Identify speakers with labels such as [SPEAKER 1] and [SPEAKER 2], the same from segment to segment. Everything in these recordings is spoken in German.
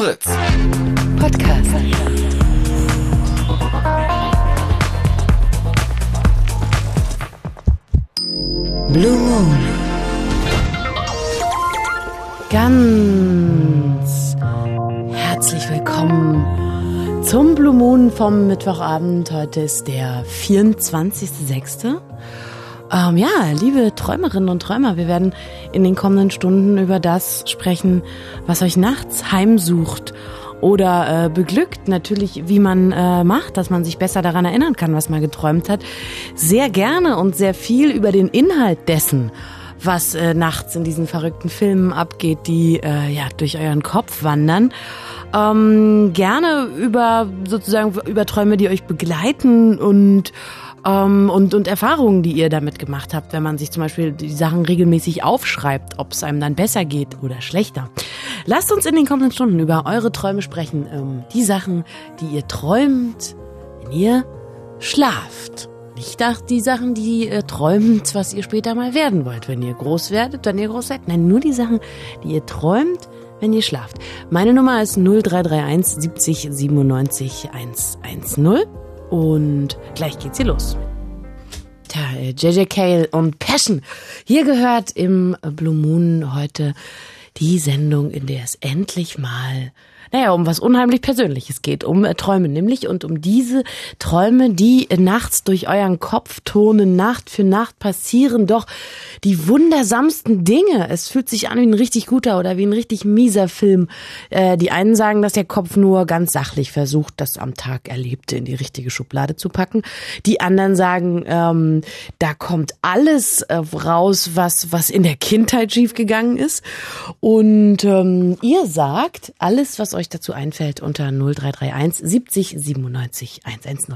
[SPEAKER 1] Fritz.
[SPEAKER 2] Podcast. Blue Moon. Ganz herzlich willkommen zum Blue Moon vom Mittwochabend. Heute ist der 24.06. Ja, liebe Träumerinnen und Träumer, wir werden in den kommenden Stunden über das sprechen, was euch nachts heimsucht oder beglückt. Natürlich, wie man macht, dass man sich besser daran erinnern kann, was man geträumt hat. Sehr gerne und sehr viel über den Inhalt dessen, was nachts in diesen verrückten Filmen abgeht, die durch euren Kopf wandern. Gerne über Träume, die euch begleiten und Erfahrungen, die ihr damit gemacht habt, wenn man sich zum Beispiel die Sachen regelmäßig aufschreibt, ob es einem dann besser geht oder schlechter. Lasst uns in den kommenden Stunden über eure Träume sprechen. Die Sachen, die ihr träumt, wenn ihr schlaft. Nicht die Sachen, die ihr träumt, was ihr später mal werden wollt, wenn ihr groß werdet, wenn ihr groß seid. Nein, nur die Sachen, die ihr träumt, wenn ihr schlaft. Meine Nummer ist 0331 70 97 110. Und gleich geht's hier los. Tja, JJ Cale und Passion. Hier gehört im Blue Moon heute die Sendung, in der es endlich mal um was unheimlich Persönliches geht, um Träume nämlich und um diese Träume, die nachts durch euren Kopf turnen, Nacht für Nacht passieren doch die wundersamsten Dinge. Es fühlt sich an wie ein richtig guter oder wie ein richtig mieser Film. Die einen sagen, dass der Kopf nur ganz sachlich versucht, das am Tag Erlebte in die richtige Schublade zu packen. Die anderen sagen, da kommt alles raus, was in der Kindheit schiefgegangen ist. Und ihr sagt, alles, was euch dazu einfällt, unter 0331 70 97 110.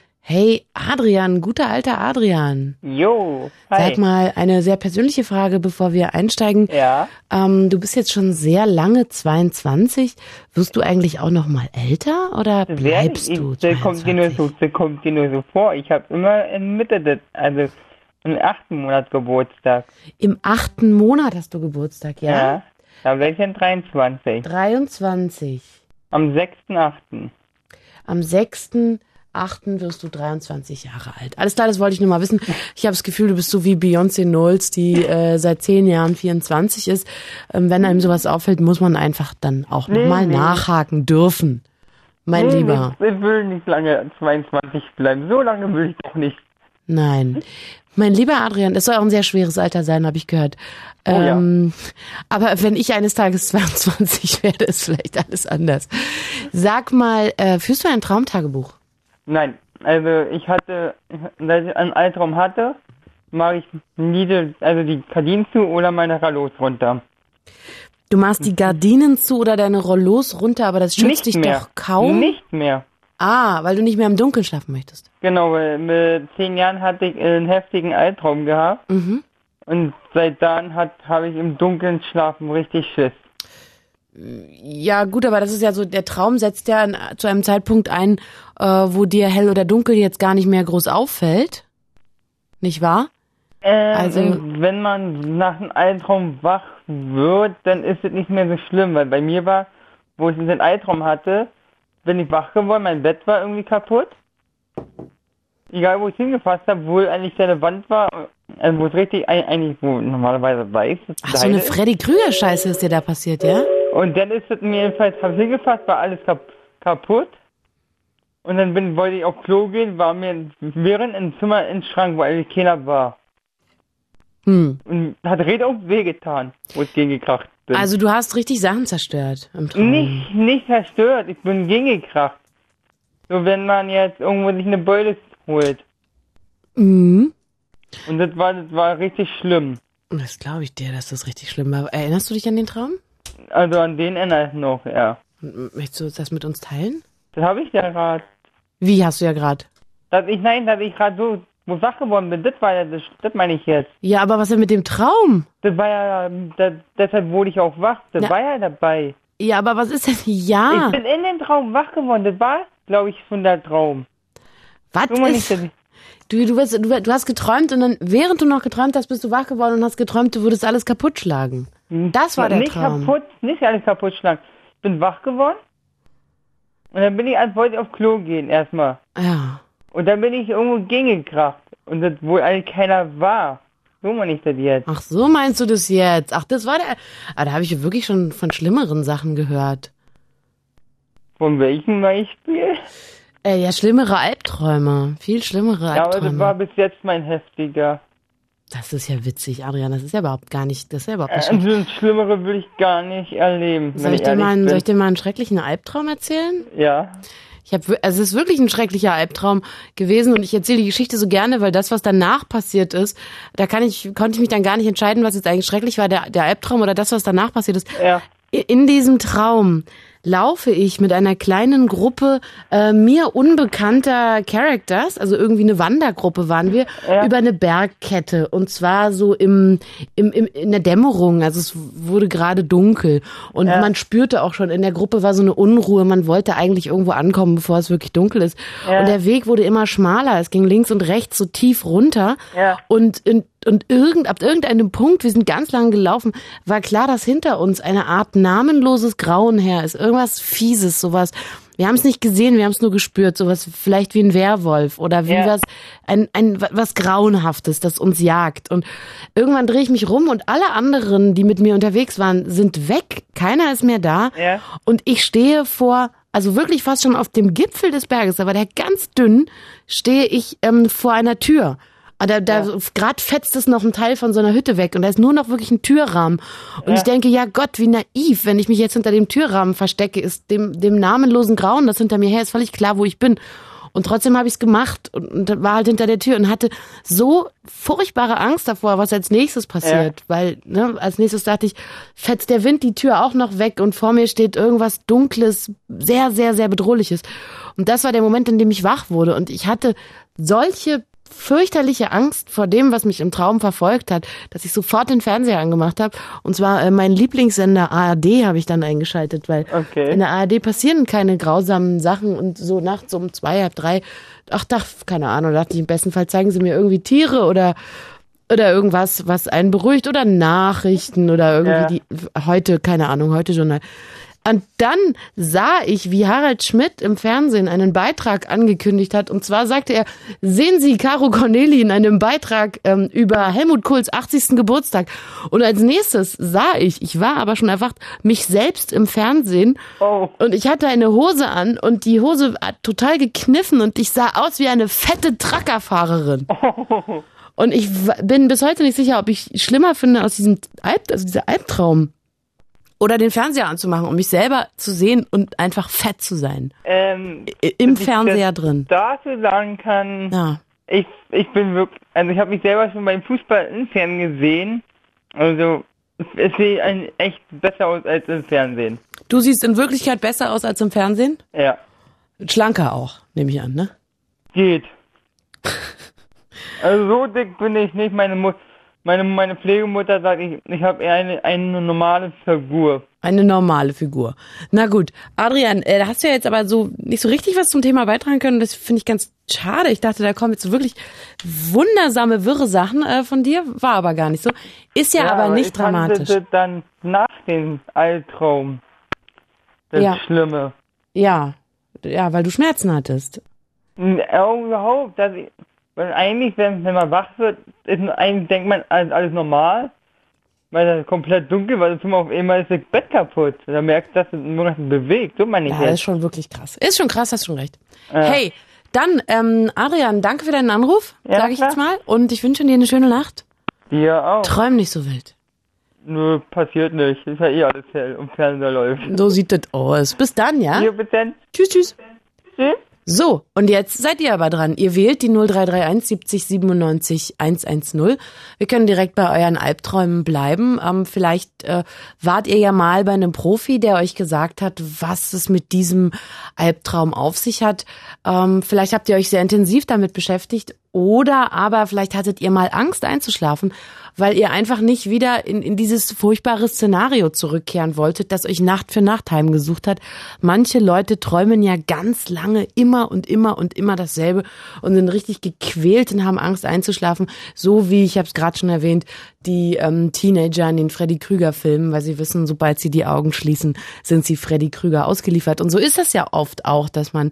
[SPEAKER 2] Hey Adrian, guter alter Adrian.
[SPEAKER 3] Jo, hi.
[SPEAKER 2] Sag mal, eine sehr persönliche Frage, bevor wir einsteigen.
[SPEAKER 3] Ja.
[SPEAKER 2] Du bist jetzt schon sehr lange 22. Wirst du eigentlich auch noch mal älter oder bleibst du 22?
[SPEAKER 3] Das kommt dir nur so vor. Ich habe immer in Mitte, also im 8. Monat Geburtstag.
[SPEAKER 2] Im 8. Monat hast du Geburtstag, ja?
[SPEAKER 3] Ja, da wäre ich dann 23.
[SPEAKER 2] 23.
[SPEAKER 3] Am 6.8.
[SPEAKER 2] Am 6.8. wirst du 23 Jahre alt. Alles klar, das wollte ich nur mal wissen. Ich habe das Gefühl, du bist so wie Beyoncé Knowles, die seit 10 Jahren 24 ist. Wenn einem sowas auffällt, muss man einfach dann auch nochmal nachhaken dürfen. Mein Lieber.
[SPEAKER 3] Ich will nicht lange 22 bleiben. So lange will ich doch nicht.
[SPEAKER 2] Nein. Mein lieber Adrian, das soll auch ein sehr schweres Alter sein, habe ich gehört.
[SPEAKER 3] Ja.
[SPEAKER 2] Aber wenn ich eines Tages 22 werde, ist vielleicht alles anders. Sag mal, führst du ein Traumtagebuch?
[SPEAKER 3] Nein, also seit ich einen Albtraum hatte, mache ich nie die Gardinen zu oder meine Rollos runter.
[SPEAKER 2] Du machst die Gardinen zu oder deine Rollos runter, aber das schützt dich doch kaum?
[SPEAKER 3] Nicht mehr.
[SPEAKER 2] Ah, weil du nicht mehr im Dunkeln schlafen möchtest.
[SPEAKER 3] Genau, weil mit 10 Jahren hatte ich einen heftigen Albtraum gehabt. Mhm. Und seit dann habe ich im Dunkeln schlafen richtig Schiss.
[SPEAKER 2] Ja gut, aber das ist ja so, der Traum setzt ja zu einem Zeitpunkt ein, wo dir hell oder dunkel jetzt gar nicht mehr groß auffällt. Nicht wahr? Also
[SPEAKER 3] wenn man nach einem Albtraum wach wird, dann ist es nicht mehr so schlimm, weil bei mir war, wo ich den Albtraum hatte, bin ich wach geworden, mein Bett war irgendwie kaputt. Egal, wo ich hingefasst habe, wo eigentlich eine Wand war, also wo es richtig, eigentlich, wo normalerweise weiß.
[SPEAKER 2] Ach, so eine Freddy-Krüger-Scheiße ist dir da passiert, ja?
[SPEAKER 3] Und dann ist es mir jedenfalls, habe ich hingefasst, war alles kaputt. Und dann wollte ich auf Klo gehen, war mir während im Zimmer im Schrank, wo eigentlich keiner war. Und hat richtig wehgetan, wo ich gegengekracht bin.
[SPEAKER 2] Also du hast richtig Sachen zerstört im Traum.
[SPEAKER 3] Nicht zerstört, ich bin gegengekracht. So, wenn man jetzt irgendwo sich eine Beule holt. Mhm. Und das war richtig schlimm.
[SPEAKER 2] Das glaube ich dir, dass das richtig schlimm war. Erinnerst du dich an den Traum?
[SPEAKER 3] Also an den erinnere ich noch, ja.
[SPEAKER 2] Möchtest du das mit uns teilen?
[SPEAKER 3] Das habe ich ja gerade.
[SPEAKER 2] Wie hast du ja gerade?
[SPEAKER 3] Dass ich gerade so wach geworden bin, das meine ich jetzt.
[SPEAKER 2] Ja, aber was denn mit dem Traum?
[SPEAKER 3] Das war ja, deshalb wurde ich auch wach, das war ja dabei.
[SPEAKER 2] Ja, aber was ist denn, ja?
[SPEAKER 3] Ich bin in dem Traum wach geworden, das war, glaube ich, von der Traum.
[SPEAKER 2] Was ist? Du hast geträumt und dann, während du noch geträumt hast, bist du wach geworden und hast geträumt, du würdest alles kaputt schlagen. Das war der Traum.
[SPEAKER 3] Nicht alles kaputt schlagen. bin wach geworden. Und dann wollte ich aufs Klo gehen erstmal.
[SPEAKER 2] Ja.
[SPEAKER 3] Und dann bin ich irgendwo gegengekracht. Und das wohl eigentlich keiner war. So meine ich das jetzt.
[SPEAKER 2] Ach, so meinst du das jetzt? Ach, das war der... Ah, da habe ich wirklich schon von schlimmeren Sachen gehört.
[SPEAKER 3] Von welchem Beispiel?
[SPEAKER 2] Ja, schlimmere Albträume. Viel schlimmere
[SPEAKER 3] Ja, aber
[SPEAKER 2] Albträume.
[SPEAKER 3] das war bis jetzt mein heftiger.
[SPEAKER 2] Das ist ja witzig, Adrian. Das ist ja überhaupt nicht schlimm.
[SPEAKER 3] Das Schlimmere will ich gar nicht erleben.
[SPEAKER 2] Soll ich dir mal einen schrecklichen Albtraum erzählen?
[SPEAKER 3] Ja.
[SPEAKER 2] Es ist wirklich ein schrecklicher Albtraum gewesen und ich erzähle die Geschichte so gerne, weil das, was danach passiert ist, da konnte ich mich dann gar nicht entscheiden, was jetzt eigentlich schrecklich war, der Albtraum oder das, was danach passiert ist.
[SPEAKER 3] Ja.
[SPEAKER 2] In diesem Traum laufe ich mit einer kleinen Gruppe mir unbekannter Characters, also irgendwie eine Wandergruppe waren wir, über eine Bergkette und zwar so in der Dämmerung, also es wurde gerade dunkel und man spürte auch schon, in der Gruppe war so eine Unruhe, man wollte eigentlich irgendwo ankommen, bevor es wirklich dunkel ist und der Weg wurde immer schmaler, es ging links und rechts so tief runter und ab irgendeinem Punkt, wir sind ganz lang gelaufen, war klar, dass hinter uns eine Art namenloses Grauen her ist. Irgendwas Fieses, sowas. Wir haben es nicht gesehen, wir haben es nur gespürt. Sowas vielleicht wie ein Werwolf oder wie was Grauenhaftes, das uns jagt. Und irgendwann drehe ich mich rum und alle anderen, die mit mir unterwegs waren, sind weg. Keiner ist mehr da. Ja. Und ich stehe also wirklich fast schon auf dem Gipfel des Berges, aber der ganz dünn, stehe ich vor einer Tür. Da gerade fetzt es noch ein Teil von so einer Hütte weg und da ist nur noch wirklich ein Türrahmen. Und ich denke, ja Gott, wie naiv, wenn ich mich jetzt hinter dem Türrahmen verstecke, ist dem namenlosen Grauen, das hinter mir her ist, völlig klar, wo ich bin. Und trotzdem habe ich es gemacht und war halt hinter der Tür und hatte so furchtbare Angst davor, was als nächstes passiert. Weil als nächstes dachte ich, fetzt der Wind die Tür auch noch weg und vor mir steht irgendwas Dunkles, sehr, sehr, sehr Bedrohliches. Und das war der Moment, in dem ich wach wurde. Und ich hatte solche fürchterliche Angst vor dem, was mich im Traum verfolgt hat, dass ich sofort den Fernseher angemacht habe. Und zwar mein Lieblingssender ARD habe ich dann eingeschaltet, weil in der ARD passieren keine grausamen Sachen und so nachts um 2, halb 3, keine Ahnung, dachte ich, im besten Fall zeigen sie mir irgendwie Tiere oder irgendwas, was einen beruhigt oder Nachrichten oder irgendwie heute Journal. Und dann sah ich, wie Harald Schmidt im Fernsehen einen Beitrag angekündigt hat. Und zwar sagte er, sehen Sie Caro Corneli in einem Beitrag über Helmut Kohls 80. Geburtstag. Und als nächstes sah ich war aber schon erwacht, mich selbst im Fernsehen. Oh. Und ich hatte eine Hose an und die Hose hat total gekniffen und ich sah aus wie eine fette Truckerfahrerin. Oh. Und ich bin bis heute nicht sicher, ob ich schlimmer finde aus dieser Albtraum. Oder den Fernseher anzumachen, um mich selber zu sehen und einfach fett zu sein. Im Fernseher drin.
[SPEAKER 3] Dazu sagen kann, ich bin wirklich, also ich habe mich selber schon beim Fußball im Fernsehen gesehen. Also es sieht echt besser aus als im Fernsehen.
[SPEAKER 2] Du siehst in Wirklichkeit besser aus als im Fernsehen?
[SPEAKER 3] Ja.
[SPEAKER 2] Schlanker auch, nehme ich an, ne?
[SPEAKER 3] Geht. Also so dick bin ich nicht, meine Pflegemutter sagt, ich habe eher eine normale Figur.
[SPEAKER 2] Eine normale Figur. Na gut. Adrian, da hast du ja jetzt aber so nicht so richtig was zum Thema beitragen können. Das finde ich ganz schade. Ich dachte, da kommen jetzt so wirklich wundersame, wirre Sachen von dir. War aber gar nicht so. Ist ja aber nicht dramatisch.
[SPEAKER 3] Ich fand dann nach dem Albtraum das Schlimme.
[SPEAKER 2] Ja, weil du Schmerzen hattest.
[SPEAKER 3] Überhaupt, weil eigentlich, wenn man wach wird, denkt man, alles normal, weil das komplett dunkel war, und auf einmal ist das Bett kaputt. Da merkst du, dass es irgendwas bewegt. So meine ich
[SPEAKER 2] jetzt. Das ist schon wirklich krass. Ist schon krass, hast schon recht. Hey, dann, Adrian, danke für deinen Anruf, sage ich jetzt mal. Und ich wünsche dir eine schöne Nacht.
[SPEAKER 3] Dir auch.
[SPEAKER 2] Träum nicht so wild.
[SPEAKER 3] Nö, passiert nicht. Ist ja alles hell und Fernseher läuft.
[SPEAKER 2] So sieht das aus. Bis dann, ja?
[SPEAKER 3] Ja, bis dann.
[SPEAKER 2] Tschüss.
[SPEAKER 3] Tschüss.
[SPEAKER 2] So, und jetzt seid ihr aber dran. Ihr wählt die 0331 70 97 110. Wir können direkt bei euren Albträumen bleiben. Vielleicht wart ihr ja mal bei einem Profi, der euch gesagt hat, was es mit diesem Albtraum auf sich hat. Vielleicht habt ihr euch sehr intensiv damit beschäftigt Oder aber vielleicht hattet ihr mal Angst einzuschlafen, weil ihr einfach nicht wieder in dieses furchtbare Szenario zurückkehren wolltet, das euch Nacht für Nacht heimgesucht hat. Manche Leute träumen ja ganz lange immer und immer und immer dasselbe und sind richtig gequält und haben Angst einzuschlafen. So wie, ich habe es gerade schon erwähnt, die Teenager in den Freddy Krüger-Filmen, weil sie wissen, sobald sie die Augen schließen, sind sie Freddy Krüger ausgeliefert. Und so ist das ja oft auch, dass man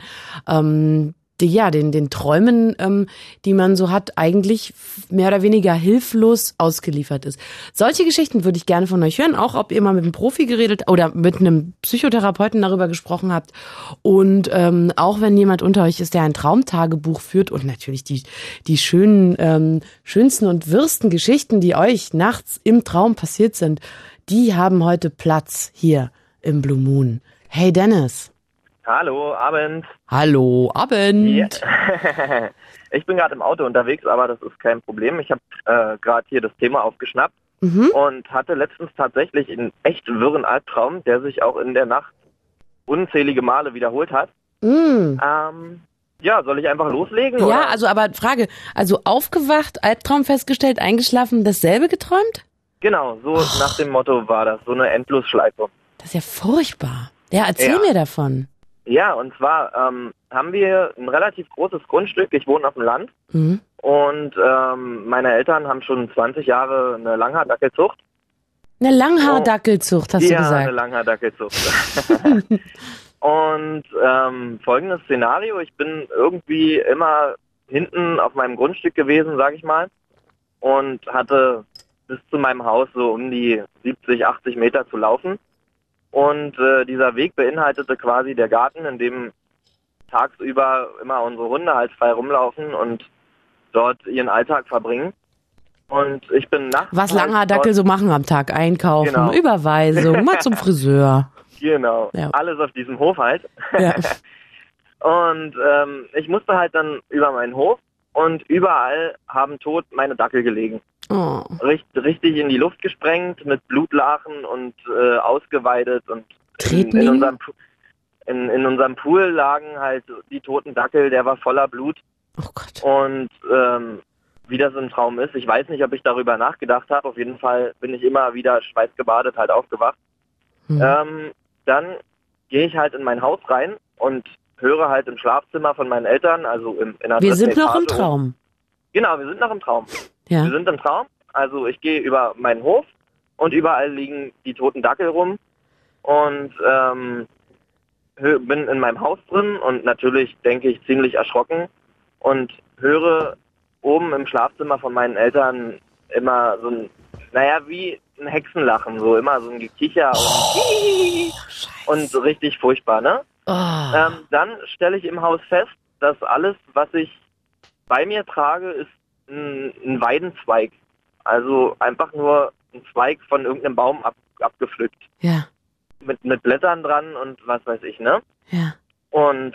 [SPEAKER 2] den Träumen, die man so hat, eigentlich mehr oder weniger hilflos ausgeliefert ist. Solche Geschichten würde ich gerne von euch hören, auch ob ihr mal mit einem Profi geredet oder mit einem Psychotherapeuten darüber gesprochen habt. Und auch wenn jemand unter euch ist, der ein Traumtagebuch führt und natürlich die schönsten und wirsten Geschichten, die euch nachts im Traum passiert sind, die haben heute Platz hier im Blue Moon. Hey Dennis.
[SPEAKER 1] Hallo, Abend.
[SPEAKER 2] Hallo, Abend.
[SPEAKER 1] Ja. Ich bin gerade im Auto unterwegs, aber das ist kein Problem. Ich habe gerade hier das Thema aufgeschnappt und hatte letztens tatsächlich einen echt wirren Albtraum, der sich auch in der Nacht unzählige Male wiederholt hat. Ja, soll ich einfach loslegen?
[SPEAKER 2] Ja,
[SPEAKER 1] oder?
[SPEAKER 2] also aber Frage, also aufgewacht, Albtraum festgestellt, eingeschlafen, dasselbe geträumt?
[SPEAKER 1] Genau, so nach dem Motto war das, so eine Endlosschleife.
[SPEAKER 2] Das ist ja furchtbar. Ja, erzähl mir davon.
[SPEAKER 1] Ja, und zwar haben wir ein relativ großes Grundstück. Ich wohne auf dem Land und meine Eltern haben schon 20 Jahre eine Langhaardackelzucht.
[SPEAKER 2] Eine Langhaardackelzucht, hast du gesagt?
[SPEAKER 1] Ja, eine Langhaardackelzucht. Und folgendes Szenario, ich bin irgendwie immer hinten auf meinem Grundstück gewesen, sag ich mal, und hatte bis zu meinem Haus so um die 70, 80 Meter zu laufen. Und dieser Weg beinhaltete quasi der Garten, in dem tagsüber immer unsere Hunde halt frei rumlaufen und dort ihren Alltag verbringen. Und ich bin nachts...
[SPEAKER 2] Was Langhaardackel so machen am Tag? Einkaufen,
[SPEAKER 1] genau.
[SPEAKER 2] Überweisung, mal zum Friseur.
[SPEAKER 1] Genau, ja. Alles auf diesem Hof halt. Ja. Und ich musste halt dann über meinen Hof und überall haben tot meine Dackel gelegen.
[SPEAKER 2] Oh.
[SPEAKER 1] Richtig in die Luft gesprengt, mit Blutlachen und ausgeweidet. Und in unserem Pool lagen halt die toten Dackel, der war voller Blut.
[SPEAKER 2] Oh Gott.
[SPEAKER 1] Und wie das ein Traum ist, ich weiß nicht, ob ich darüber nachgedacht habe. Auf jeden Fall bin ich immer wieder schweißgebadet halt aufgewacht. Dann gehe ich halt in mein Haus rein und höre halt im Schlafzimmer von meinen Eltern, also in einer
[SPEAKER 2] Wir sind
[SPEAKER 1] Etage
[SPEAKER 2] noch im Traum.
[SPEAKER 1] Genau, wir sind noch im Traum.
[SPEAKER 2] Ja.
[SPEAKER 1] Wir sind im Traum, also ich gehe über meinen Hof und überall liegen die toten Dackel rum und bin in meinem Haus drin und natürlich denke ich ziemlich erschrocken und höre oben im Schlafzimmer von meinen Eltern immer so ein, wie ein Hexenlachen, so immer so ein Gekicher und richtig furchtbar, ne?
[SPEAKER 2] Oh.
[SPEAKER 1] Dann stelle ich im Haus fest, dass alles, was ich bei mir trage, ist ein Weidenzweig. Also einfach nur ein Zweig von irgendeinem Baum abgepflückt.
[SPEAKER 2] Ja.
[SPEAKER 1] Mit Blättern dran und was weiß ich, ne?
[SPEAKER 2] Ja.
[SPEAKER 1] Und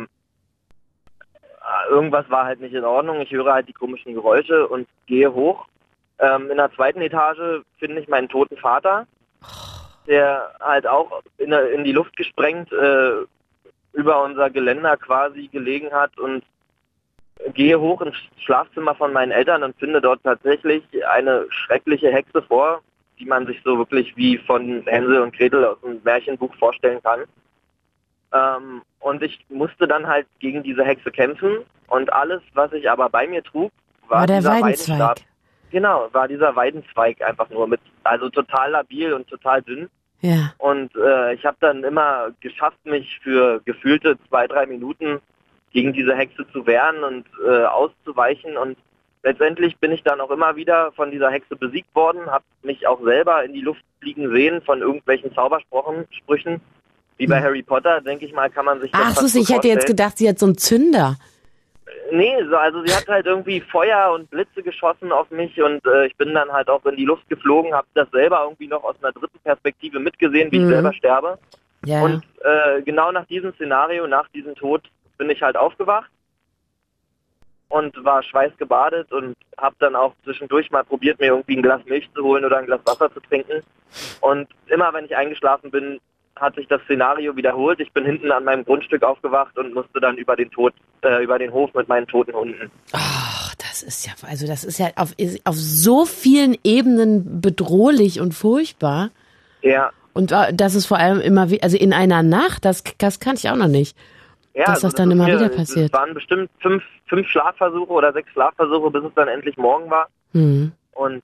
[SPEAKER 1] irgendwas war halt nicht in Ordnung. Ich höre halt die komischen Geräusche und gehe hoch. In der zweiten Etage finde ich meinen toten Vater, der halt auch in die Luft gesprengt über unser Geländer quasi gelegen hat und gehe hoch ins Schlafzimmer von meinen Eltern und finde dort tatsächlich eine schreckliche Hexe vor, die man sich so wirklich wie von Hänsel und Gretel aus einem Märchenbuch vorstellen kann. Und ich musste dann halt gegen diese Hexe kämpfen und alles, was ich aber bei mir trug, war
[SPEAKER 2] der
[SPEAKER 1] dieser
[SPEAKER 2] Weidenzweig.
[SPEAKER 1] Weidenstab. Genau, war dieser Weidenzweig einfach nur also total labil und total dünn.
[SPEAKER 2] Ja.
[SPEAKER 1] Und ich habe dann immer geschafft, mich für gefühlte 2-3 Minuten gegen diese Hexe zu wehren und auszuweichen. Und letztendlich bin ich dann auch immer wieder von dieser Hexe besiegt worden, habe mich auch selber in die Luft fliegen sehen von irgendwelchen Zaubersprüchen. Wie bei Harry Potter, denke ich mal, kann man sich das
[SPEAKER 2] Ach so,
[SPEAKER 1] fast so
[SPEAKER 2] ich hätte jetzt
[SPEAKER 1] vorstellen.
[SPEAKER 2] gedacht, sie hat so einen Zünder.
[SPEAKER 1] Nee, also sie hat halt irgendwie Feuer und Blitze geschossen auf mich und ich bin dann halt auch in die Luft geflogen, habe das selber irgendwie noch aus einer dritten Perspektive mitgesehen, wie ich selber sterbe.
[SPEAKER 2] Ja.
[SPEAKER 1] Und genau nach diesem Szenario, nach diesem Tod, bin ich halt aufgewacht und war schweißgebadet und habe dann auch zwischendurch mal probiert, mir irgendwie ein Glas Milch zu holen oder ein Glas Wasser zu trinken. Und immer wenn ich eingeschlafen bin, hat sich das Szenario wiederholt. Ich bin hinten an meinem Grundstück aufgewacht und musste dann über den Hof mit meinen toten Hunden.
[SPEAKER 2] Ach, das ist ja auf so vielen Ebenen bedrohlich und furchtbar.
[SPEAKER 1] Ja.
[SPEAKER 2] Und das ist vor allem immer, also in einer Nacht, das kannte ich auch noch nicht.
[SPEAKER 1] Ja,
[SPEAKER 2] dass das dann immer wieder passiert.
[SPEAKER 1] Es waren bestimmt fünf Schlafversuche oder 6 Schlafversuche, bis es dann endlich morgen war.
[SPEAKER 2] Mhm.
[SPEAKER 1] Und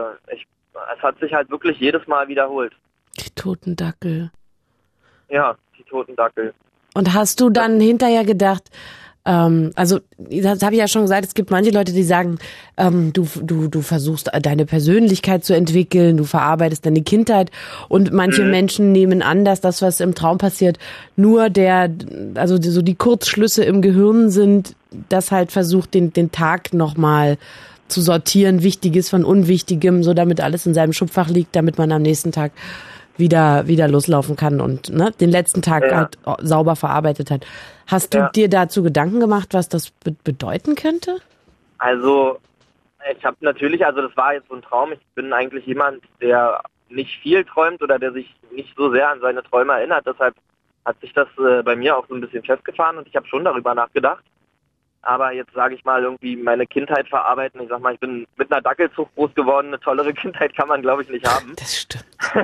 [SPEAKER 1] es hat sich halt wirklich jedes Mal wiederholt.
[SPEAKER 2] Die toten Dackel.
[SPEAKER 1] Ja, die toten Dackel.
[SPEAKER 2] Und hast du dann hinterher gedacht, also das habe ich ja schon gesagt, es gibt manche Leute, die sagen, du versuchst deine Persönlichkeit zu entwickeln, du verarbeitest deine Kindheit und manche Menschen nehmen an, dass das, was im Traum passiert, nur so die Kurzschlüsse im Gehirn sind, das halt versucht, den Tag nochmal zu sortieren, Wichtiges von Unwichtigem, so damit alles in seinem Schubfach liegt, damit man am nächsten Tag wieder loslaufen kann und den letzten Tag halt sauber verarbeitet hat. Hast du dir dazu Gedanken gemacht, was das bedeuten könnte?
[SPEAKER 1] Also, ich habe natürlich, also das war jetzt so ein Traum, ich bin eigentlich jemand, der nicht viel träumt oder der sich nicht so sehr an seine Träume erinnert, deshalb hat sich das bei mir auch so ein bisschen festgefahren und ich habe schon darüber nachgedacht. Aber jetzt sage ich mal irgendwie meine Kindheit verarbeiten. Ich sag mal, ich bin mit einer Dackelzucht groß geworden. Eine tollere Kindheit kann man, glaube ich, nicht haben.
[SPEAKER 2] Das stimmt.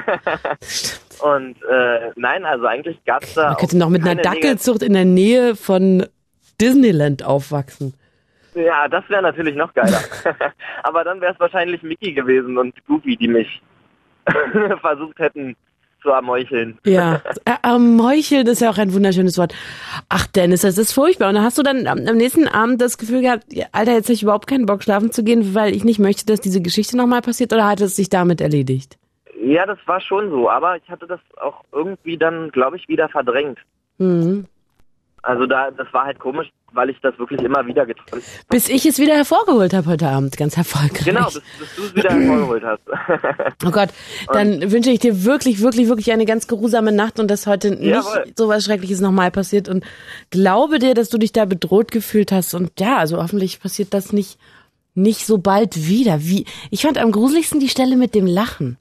[SPEAKER 1] Und nein, also eigentlich gab es da.
[SPEAKER 2] Man könnte noch mit einer Dackelzucht in der Nähe von Disneyland aufwachsen.
[SPEAKER 1] Ja, das wäre natürlich noch geiler. Aber dann wäre es wahrscheinlich Mickey gewesen und Goofy, die mich versucht hätten zu ermeucheln.
[SPEAKER 2] Ja, ermeucheln ist ja auch ein wunderschönes Wort. Ach Dennis, das ist furchtbar. Und dann hast du dann am nächsten Abend das Gefühl gehabt, Alter, jetzt habe ich überhaupt keinen Bock schlafen zu gehen, weil ich nicht möchte, dass diese Geschichte nochmal passiert, oder hat es sich damit erledigt?
[SPEAKER 1] Ja, das war schon so, aber ich hatte das auch irgendwie dann, glaube ich, wieder verdrängt.
[SPEAKER 2] Mhm.
[SPEAKER 1] Also das war halt komisch, weil ich das wirklich immer wieder geträumt habe.
[SPEAKER 2] Bis ich es wieder hervorgeholt habe heute Abend, ganz erfolgreich.
[SPEAKER 1] Genau, bis du es wieder hervorgeholt hast.
[SPEAKER 2] Oh Gott, dann wünsche ich dir wirklich, wirklich, wirklich eine ganz geruhsame Nacht und dass heute nicht so was Schreckliches nochmal passiert und glaube dir, dass du dich da bedroht gefühlt hast und ja, also hoffentlich passiert das nicht so bald wieder. Ich fand am gruseligsten die Stelle mit dem Lachen.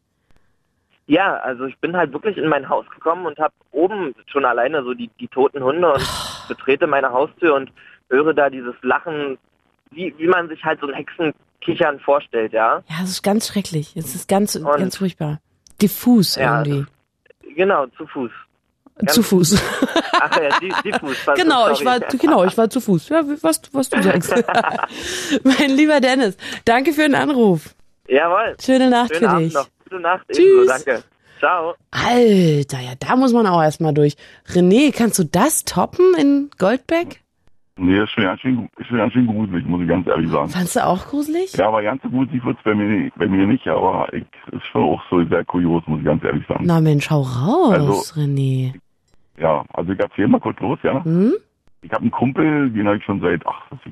[SPEAKER 1] Ja, also ich bin halt wirklich in mein Haus gekommen und habe oben schon alleine so die toten Hunde und betrete meine Haustür und höre da dieses Lachen, wie man sich halt so ein Hexenkichern vorstellt, ja.
[SPEAKER 2] Ja, das ist ganz schrecklich. Es ist ganz furchtbar. Diffus irgendwie.
[SPEAKER 1] Genau, zu Fuß.
[SPEAKER 2] Zu Fuß.
[SPEAKER 1] Ach ja, diffus.
[SPEAKER 2] Genau, ich war zu Fuß. Ja, was du sagst. Mein lieber Dennis, danke für den Anruf.
[SPEAKER 1] Jawohl.
[SPEAKER 2] Schöne Nacht
[SPEAKER 1] Schönen
[SPEAKER 2] für
[SPEAKER 1] Abend
[SPEAKER 2] dich.
[SPEAKER 1] noch. Gute Nacht.
[SPEAKER 2] Tschüss.
[SPEAKER 1] Ebenso, danke. Ciao.
[SPEAKER 2] Alter, ja, da muss man auch erstmal durch. René, kannst du das toppen in Goldbeck?
[SPEAKER 4] Nee, ist schon ganz schön gruselig, muss ich ganz ehrlich sagen.
[SPEAKER 2] Fandst du auch gruselig?
[SPEAKER 4] Ja, aber ganz so gruselig wird's bei mir nicht, aber ist schon auch so sehr kurios, muss ich ganz ehrlich sagen.
[SPEAKER 2] Na Mensch, hau raus, René.
[SPEAKER 4] Ja, also ich erzähl mal kurz los, ja.
[SPEAKER 2] Hm?
[SPEAKER 4] Ich habe einen Kumpel, den habe ich schon seit,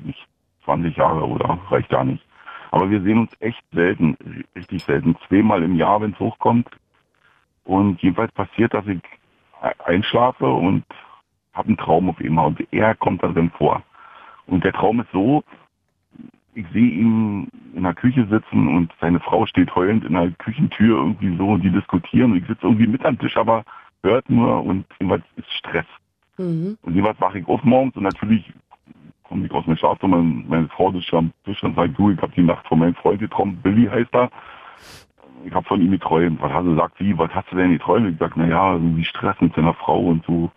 [SPEAKER 4] 20 Jahre oder reicht gar nicht. Aber wir sehen uns echt selten, richtig selten. 2-mal im Jahr, wenn es hochkommt. Und jedenfalls passiert, dass ich einschlafe und habe einen Traum auf einmal. Und er kommt dann vor. Und der Traum ist so, ich sehe ihn in der Küche sitzen und seine Frau steht heulend in der Küchentür irgendwie so und die diskutieren. Und ich sitze irgendwie mit am Tisch, aber hört nur und jedenfalls ist Stress.
[SPEAKER 2] Mhm.
[SPEAKER 4] Und jedenfalls wache ich auf morgens und natürlich komme ich aus meinem Schlafzimmer, meine Frau sitzt am Tisch und sagt, du, ich habe die Nacht von meinem Freund geträumt, Billy heißt er. Ich habe von ihm geträumt. Sagt sie, was hast du denn geträumt? Ich sag, naja, irgendwie Stress mit seiner Frau und so.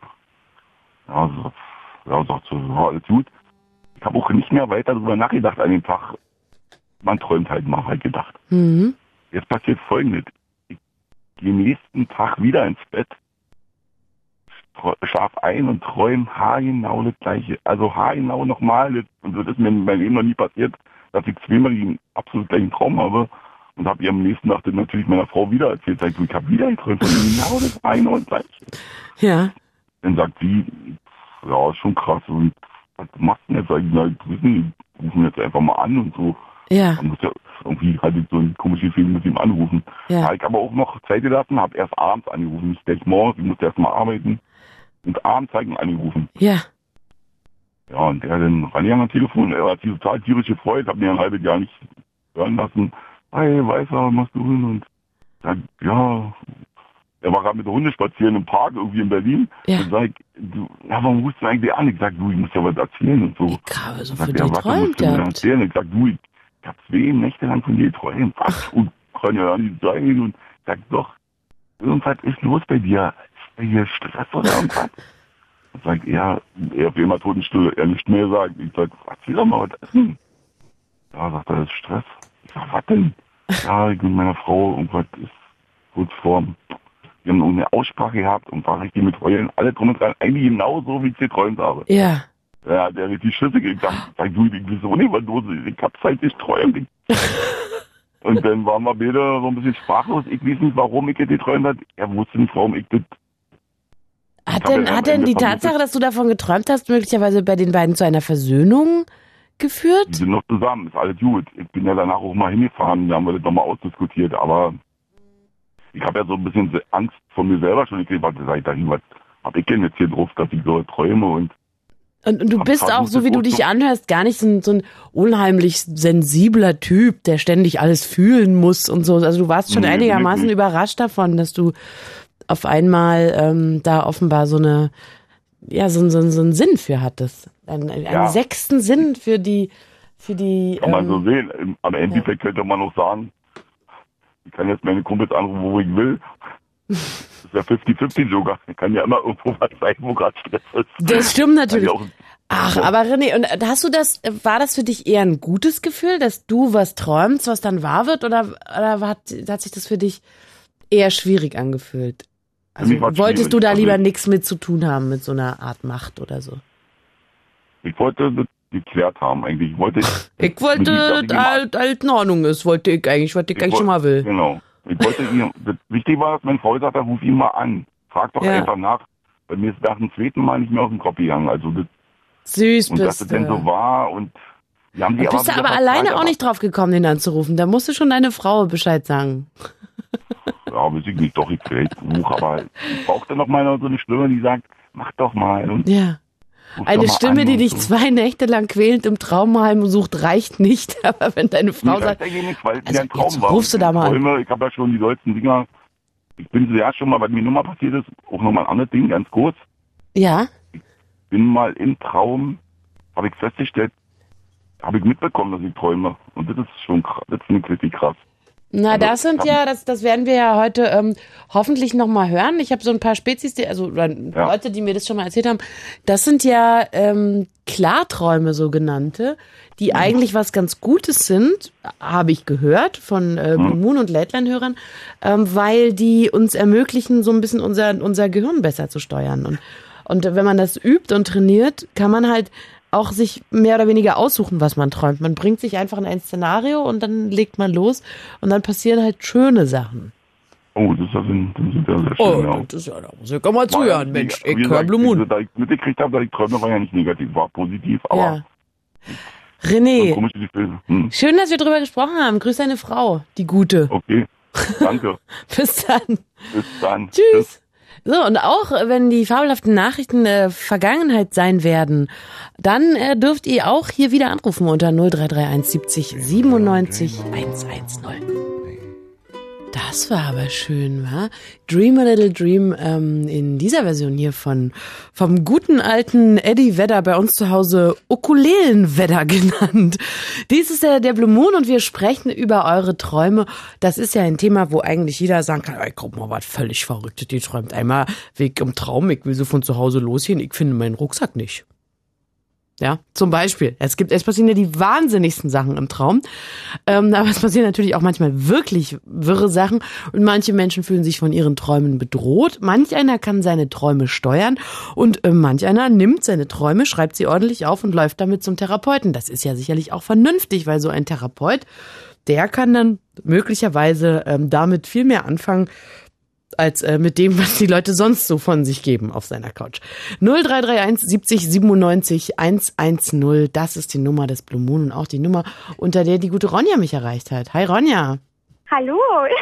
[SPEAKER 4] Sagt so, ja, alles gut. Ich habe auch nicht mehr weiter darüber nachgedacht an dem Tag. Man träumt halt mal, halt gedacht.
[SPEAKER 2] Mhm.
[SPEAKER 4] Jetzt passiert Folgendes. Ich gehe nächsten Tag wieder ins Bett, schlaf ein und träume haargenau das Gleiche. Also haargenau nochmal. Und das ist mir in meinem Leben noch nie passiert, dass ich 2-mal den absolut gleichen Traum habe. Und habe ihr am nächsten Tag dann natürlich meiner Frau wieder erzählt. Sag ich habe wieder geträumt von genau das eine und gleiche.
[SPEAKER 2] Ja.
[SPEAKER 4] Dann sagt sie, ja, ist schon krass. Und was machst du denn jetzt? Sag ich, na, wir rufen jetzt einfach mal an und so.
[SPEAKER 2] Ja.
[SPEAKER 4] Man muss ja irgendwie halt so ein komisches Gefühl mit ihm anrufen.
[SPEAKER 2] Ja.
[SPEAKER 4] Da habe ich aber auch noch Zeit gelassen, habe erst abends angerufen, nicht gleich morgens. Ich musste erst mal arbeiten. Und abends habe ich ihn angerufen.
[SPEAKER 2] Ja.
[SPEAKER 4] Ja, und der dann rangegangen am Telefon. Er hat sich total tierisch gefreut, hat mir ein halbes Jahr nicht hören lassen. Hey, Weißer, was machst du hin? Und sagt, ja, er war gerade mit der Hunde spazieren im Park irgendwie in Berlin.
[SPEAKER 2] Ja.
[SPEAKER 4] Und sag ich, warum rufst du eigentlich an? Ich sag, du, ich muss ja was erzählen und so.
[SPEAKER 2] Ich habe so
[SPEAKER 4] Sagt
[SPEAKER 2] von
[SPEAKER 4] er,
[SPEAKER 2] dir
[SPEAKER 4] was
[SPEAKER 2] geträumt
[SPEAKER 4] musst du mir
[SPEAKER 2] gehabt.
[SPEAKER 4] erzählen? Ich sag, du, ich hab 2 Nächte lang von dir geträumt. Ach, und kann ja nicht sein. Und ich sag, doch, irgendwas ist los bei dir. Ist bei dir Stress oder irgendwas? Und sagt er auf immer Totenstille, er nicht mehr sagt. Ich sag, erzähl doch mal was essen. Ja, sagt er, das ist Stress. Ich sag, was denn? Ja, ich mit meiner Frau, irgendwas ist kurz vorm. Wir haben eine Aussprache gehabt und war richtig mit Heulen, alle drum und dran, eigentlich genau so, wie ich es geträumt habe.
[SPEAKER 2] Ja.
[SPEAKER 4] Ja, der richtig Schüsse gegangen. Sag du, ich wieso nicht, was los ist. Ich hab's halt nicht träumt. Und dann waren wir beide so ein bisschen sprachlos. Ich weiß nicht, warum ich das geträumt habe. Er wusste nicht, warum ich das.
[SPEAKER 2] Hat denn die Tatsache, dass du davon geträumt hast, möglicherweise bei den beiden zu einer Versöhnung geführt?
[SPEAKER 4] Die sind noch zusammen, ist alles gut. Ich bin ja danach auch mal hingefahren, da haben wir das nochmal ausdiskutiert, aber ich habe ja so ein bisschen Angst vor mir selber schon gekriegt, was sag ich dahin, was hab ich denn jetzt hier drauf, dass ich so träume und
[SPEAKER 2] du bist auch, so wie du dich anhörst, gar nicht so ein unheimlich sensibler Typ, der ständig alles fühlen muss und so. Also du warst schon einigermaßen überrascht davon, dass du auf einmal da offenbar so einen Sinn für hattest. Einen 6. Sinn für die
[SPEAKER 4] kann man so sehen. Am Endeffekt könnte man noch sagen, ich kann jetzt meine Kumpels anrufen, wo ich will. Das ist ja 50-50 sogar. Ich kann ja immer irgendwo was sein, wo gerade Stress ist.
[SPEAKER 2] Das stimmt natürlich. Ach, aber René, und war das für dich eher ein gutes Gefühl, dass du was träumst, was dann wahr wird, oder hat sich das für dich eher schwierig angefühlt? Also wolltest du da lieber nichts mit zu tun haben, mit so einer Art Macht oder so?
[SPEAKER 4] Ich wollte das geklärt haben eigentlich. Ich wollte
[SPEAKER 2] halt in Ordnung ist, wollte ich eigentlich schon mal will.
[SPEAKER 4] Genau. Ich wollte das Wichtige war, dass mein Frau sagte, ruf ihn mal an. Frag doch einfach nach. Bei mir ist nach dem 2. Mal nicht mehr aus dem Kopf gegangen. Also das,
[SPEAKER 2] süß
[SPEAKER 4] und dass das denn so war und wir haben die
[SPEAKER 2] bist du aber alleine auch nicht drauf gekommen, den anzurufen. Da musst du schon deine Frau Bescheid sagen.
[SPEAKER 4] Ja, weiß ich nicht, doch, ich vielleicht Buch, aber ich brauchte noch mal so eine Stimme, die sagt, mach doch mal. Und
[SPEAKER 2] eine Stimme, die dich 2 Nächte lang quälend im Traumheim sucht, reicht nicht. Aber wenn deine Frau sagt, rufst du da mal an.
[SPEAKER 4] Ich habe ja schon die dollsten Dinger. Ich bin ja schon mal, was mir nur mal passiert ist, auch nochmal ein anderes Ding, ganz kurz.
[SPEAKER 2] Ja.
[SPEAKER 4] Ich bin mal im Traum, habe ich festgestellt, habe ich mitbekommen, dass ich träume. Und das ist schon krass, das finde ich richtig krass.
[SPEAKER 2] Na, das werden wir ja heute hoffentlich nochmal hören. Ich habe so ein paar Spezies, Leute, die mir das schon mal erzählt haben. Das sind ja Klarträume, sogenannte, die eigentlich was ganz Gutes sind, habe ich gehört von Blue Moon und Lateline-Hörern, weil die uns ermöglichen, so ein bisschen unser Gehirn besser zu steuern. Und wenn man das übt und trainiert, kann man halt auch sich mehr oder weniger aussuchen, was man träumt. Man bringt sich einfach in ein Szenario und dann legt man los und dann passieren halt schöne Sachen.
[SPEAKER 4] Oh, das sind ja sehr schön.
[SPEAKER 2] Oh, das ist ja, da muss ich mal zuhören, Mensch. Ich höre Blue Moon.
[SPEAKER 4] Da ich mitgekriegt habe, dass ich träume, war ja nicht negativ, war positiv, aber...
[SPEAKER 2] Ja. René,
[SPEAKER 4] schön,
[SPEAKER 2] dass wir drüber gesprochen haben. Grüß deine Frau, die Gute.
[SPEAKER 4] Okay, danke.
[SPEAKER 2] Bis dann.
[SPEAKER 4] Bis dann.
[SPEAKER 2] Tschüss. So, und auch wenn die fabelhaften Nachrichten Vergangenheit sein werden, dann dürft ihr auch hier wieder anrufen unter 0331 70 97 110. Das war aber schön, wa? Dream a Little Dream in dieser Version hier vom guten alten Eddie Vedder, bei uns zu Hause Ukulelen-Vedder genannt. Dies ist der Blue Moon und wir sprechen über eure Träume. Das ist ja ein Thema, wo eigentlich jeder sagen kann, ey, guck mal, was völlig Verrücktes, die träumt einmal Weg im Traum, ich will so von zu Hause losgehen, ich finde meinen Rucksack nicht. Ja, zum Beispiel. Es passieren ja die wahnsinnigsten Sachen im Traum. Aber es passieren natürlich auch manchmal wirklich wirre Sachen. Und manche Menschen fühlen sich von ihren Träumen bedroht. Manch einer kann seine Träume steuern. Und manch einer nimmt seine Träume, schreibt sie ordentlich auf und läuft damit zum Therapeuten. Das ist ja sicherlich auch vernünftig, weil so ein Therapeut, der kann dann möglicherweise damit viel mehr anfangen, als mit dem, was die Leute sonst so von sich geben auf seiner Couch. 0331 70 97 110, das ist die Nummer des Blue Moon und auch die Nummer, unter der die gute Ronja mich erreicht hat. Hi Ronja.
[SPEAKER 5] Hallo.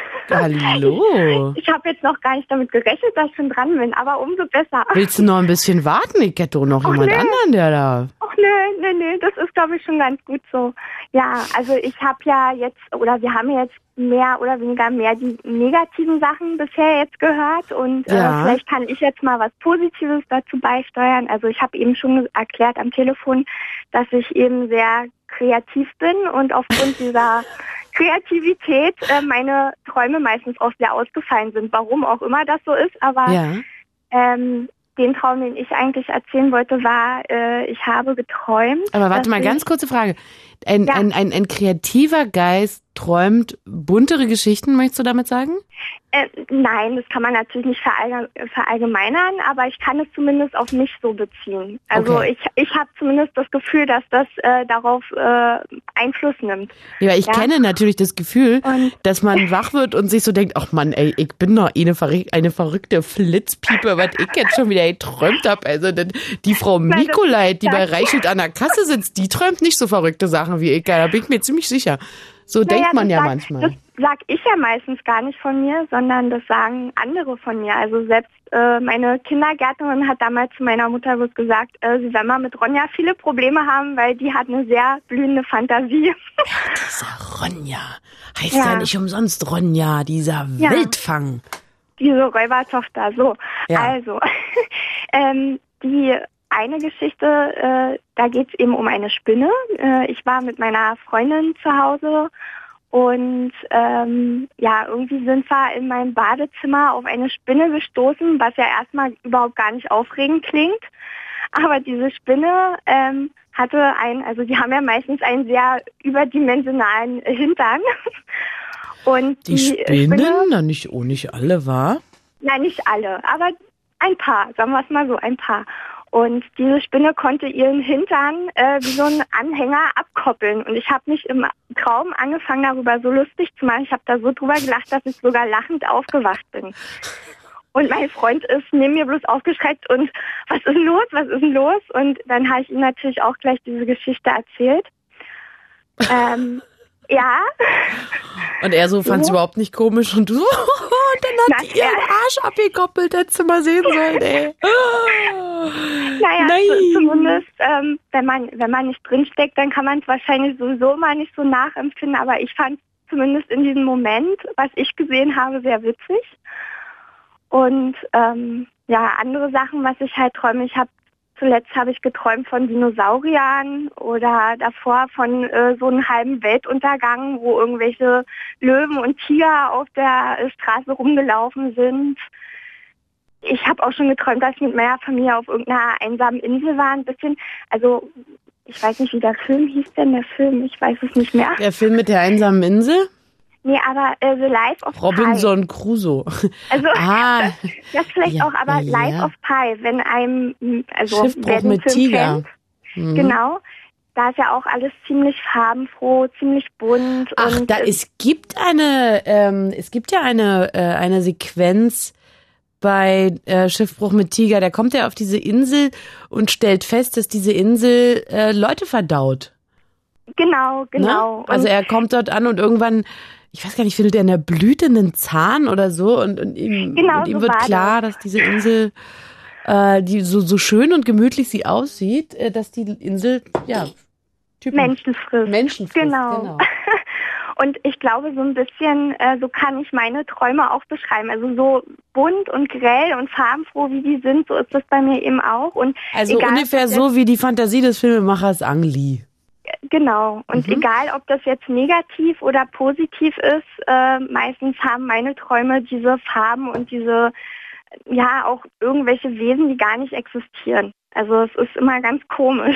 [SPEAKER 2] Hallo.
[SPEAKER 5] Ich habe jetzt noch gar nicht damit gerechnet, dass ich schon dran bin, aber umso besser.
[SPEAKER 2] Willst du noch ein bisschen warten? Ich hätte doch noch jemand anderen, der da...
[SPEAKER 5] Ach nee, das ist, glaube ich, schon ganz gut so. Ja, also ich habe ja jetzt, oder wir haben jetzt mehr oder weniger mehr die negativen Sachen bisher jetzt gehört und vielleicht kann ich jetzt mal was Positives dazu beisteuern. Also ich habe eben schon erklärt am Telefon, dass ich eben sehr kreativ bin und aufgrund dieser Kreativität meine Träume meistens auch sehr ausgefallen sind. Warum auch immer das so ist, aber den Traum, den ich eigentlich erzählen wollte, war, ich habe geträumt.
[SPEAKER 2] Aber warte mal, ganz kurze Frage. Ein kreativer Geist träumt buntere Geschichten, möchtest du damit sagen?
[SPEAKER 5] Nein, das kann man natürlich nicht verallgemeinern, aber ich kann es zumindest auf mich so beziehen. Also ich habe zumindest das Gefühl, dass das darauf Einfluss nimmt.
[SPEAKER 2] Ja, ich kenne natürlich das Gefühl, dass man wach wird und sich so denkt, ach Mann, ey, ich bin doch eine verrückte Flitzpiepe, was ich jetzt schon wieder geträumt habe. Also die Frau Nikolai, die bei Reichelt an der Kasse sitzt, die träumt nicht so verrückte Sachen wie ich. Da bin ich mir ziemlich sicher. So denkt man ja manchmal.
[SPEAKER 5] Das sag ich ja meistens gar nicht von mir, sondern das sagen andere von mir. Also selbst meine Kindergärtnerin hat damals zu meiner Mutter bloß gesagt, sie werden mal mit Ronja viele Probleme haben, weil die hat eine sehr blühende Fantasie.
[SPEAKER 2] Dieser Ronja. Heißt ja nicht umsonst Ronja, dieser Wildfang.
[SPEAKER 5] Diese Räubertochter, so.
[SPEAKER 2] Ja.
[SPEAKER 5] Also, die eine Geschichte, da geht es eben um eine Spinne. Ich war mit meiner Freundin zu Hause und irgendwie sind wir in meinem Badezimmer auf eine Spinne gestoßen, was ja erstmal überhaupt gar nicht aufregend klingt. Aber diese Spinne hatte also die haben ja meistens einen sehr überdimensionalen Hintern. Und
[SPEAKER 2] die Spinnen? Na, nicht alle, war?
[SPEAKER 5] Nein, nicht alle, aber ein paar, sagen wir es mal so, ein paar. Und diese Spinne konnte ihren Hintern wie so ein Anhänger abkoppeln. Und ich habe mich im Traum angefangen, darüber so lustig zu machen. Ich habe da so drüber gelacht, dass ich sogar lachend aufgewacht bin. Und mein Freund ist neben mir bloß aufgeschreckt und was ist denn los? Und dann habe ich ihm natürlich auch gleich diese Geschichte erzählt. Ja. Und
[SPEAKER 2] er so fand es überhaupt nicht komisch und du so, und dann hat die ihren Arsch abgekoppelt, hättest du mal sehen sollen, ey.
[SPEAKER 5] Naja, zumindest, wenn man nicht drinsteckt, dann kann man es wahrscheinlich sowieso mal nicht so nachempfinden, aber ich fand zumindest in diesem Moment, was ich gesehen habe, sehr witzig. Und andere Sachen, was ich halt träume, zuletzt habe ich geträumt von Dinosauriern oder davor von so einem halben Weltuntergang, wo irgendwelche Löwen und Tiger auf der Straße rumgelaufen sind. Ich habe auch schon geträumt, dass ich mit meiner Familie auf irgendeiner einsamen Insel war. Ein bisschen, also ich weiß nicht, wie der Film hieß denn, ich weiß es nicht mehr.
[SPEAKER 2] Der Film mit der einsamen Insel?
[SPEAKER 5] Nee, aber The Life of
[SPEAKER 2] Robinson Crusoe.
[SPEAKER 5] Also das vielleicht auch, aber Life of Pi, wenn einem
[SPEAKER 2] Schiffbruch mit Tiger.
[SPEAKER 5] Kennt, genau, da ist ja auch alles ziemlich farbenfroh, ziemlich bunt.
[SPEAKER 2] Ach,
[SPEAKER 5] und
[SPEAKER 2] es gibt ja eine Sequenz bei Schiffbruch mit Tiger. Da kommt er auf diese Insel und stellt fest, dass diese Insel Leute verdaut.
[SPEAKER 5] Genau.
[SPEAKER 2] Ne? Also er kommt dort an und irgendwann, ich weiß gar nicht, findet er in der Blüte einen Zahn oder so und ihm wird klar, dass diese Insel, die so schön und gemütlich sie aussieht, dass die Insel,
[SPEAKER 5] Menschen frisst.
[SPEAKER 2] Genau.
[SPEAKER 5] Und ich glaube, so ein bisschen, so kann ich meine Träume auch beschreiben. Also so bunt und grell und farbenfroh, wie die sind, so ist das bei mir eben auch. Und
[SPEAKER 2] also ungefähr so wie die Fantasie des Filmemachers Ang Lee.
[SPEAKER 5] Genau. Und egal, ob das jetzt negativ oder positiv ist, meistens haben meine Träume diese Farben und diese, auch irgendwelche Wesen, die gar nicht existieren. Also es ist immer ganz komisch.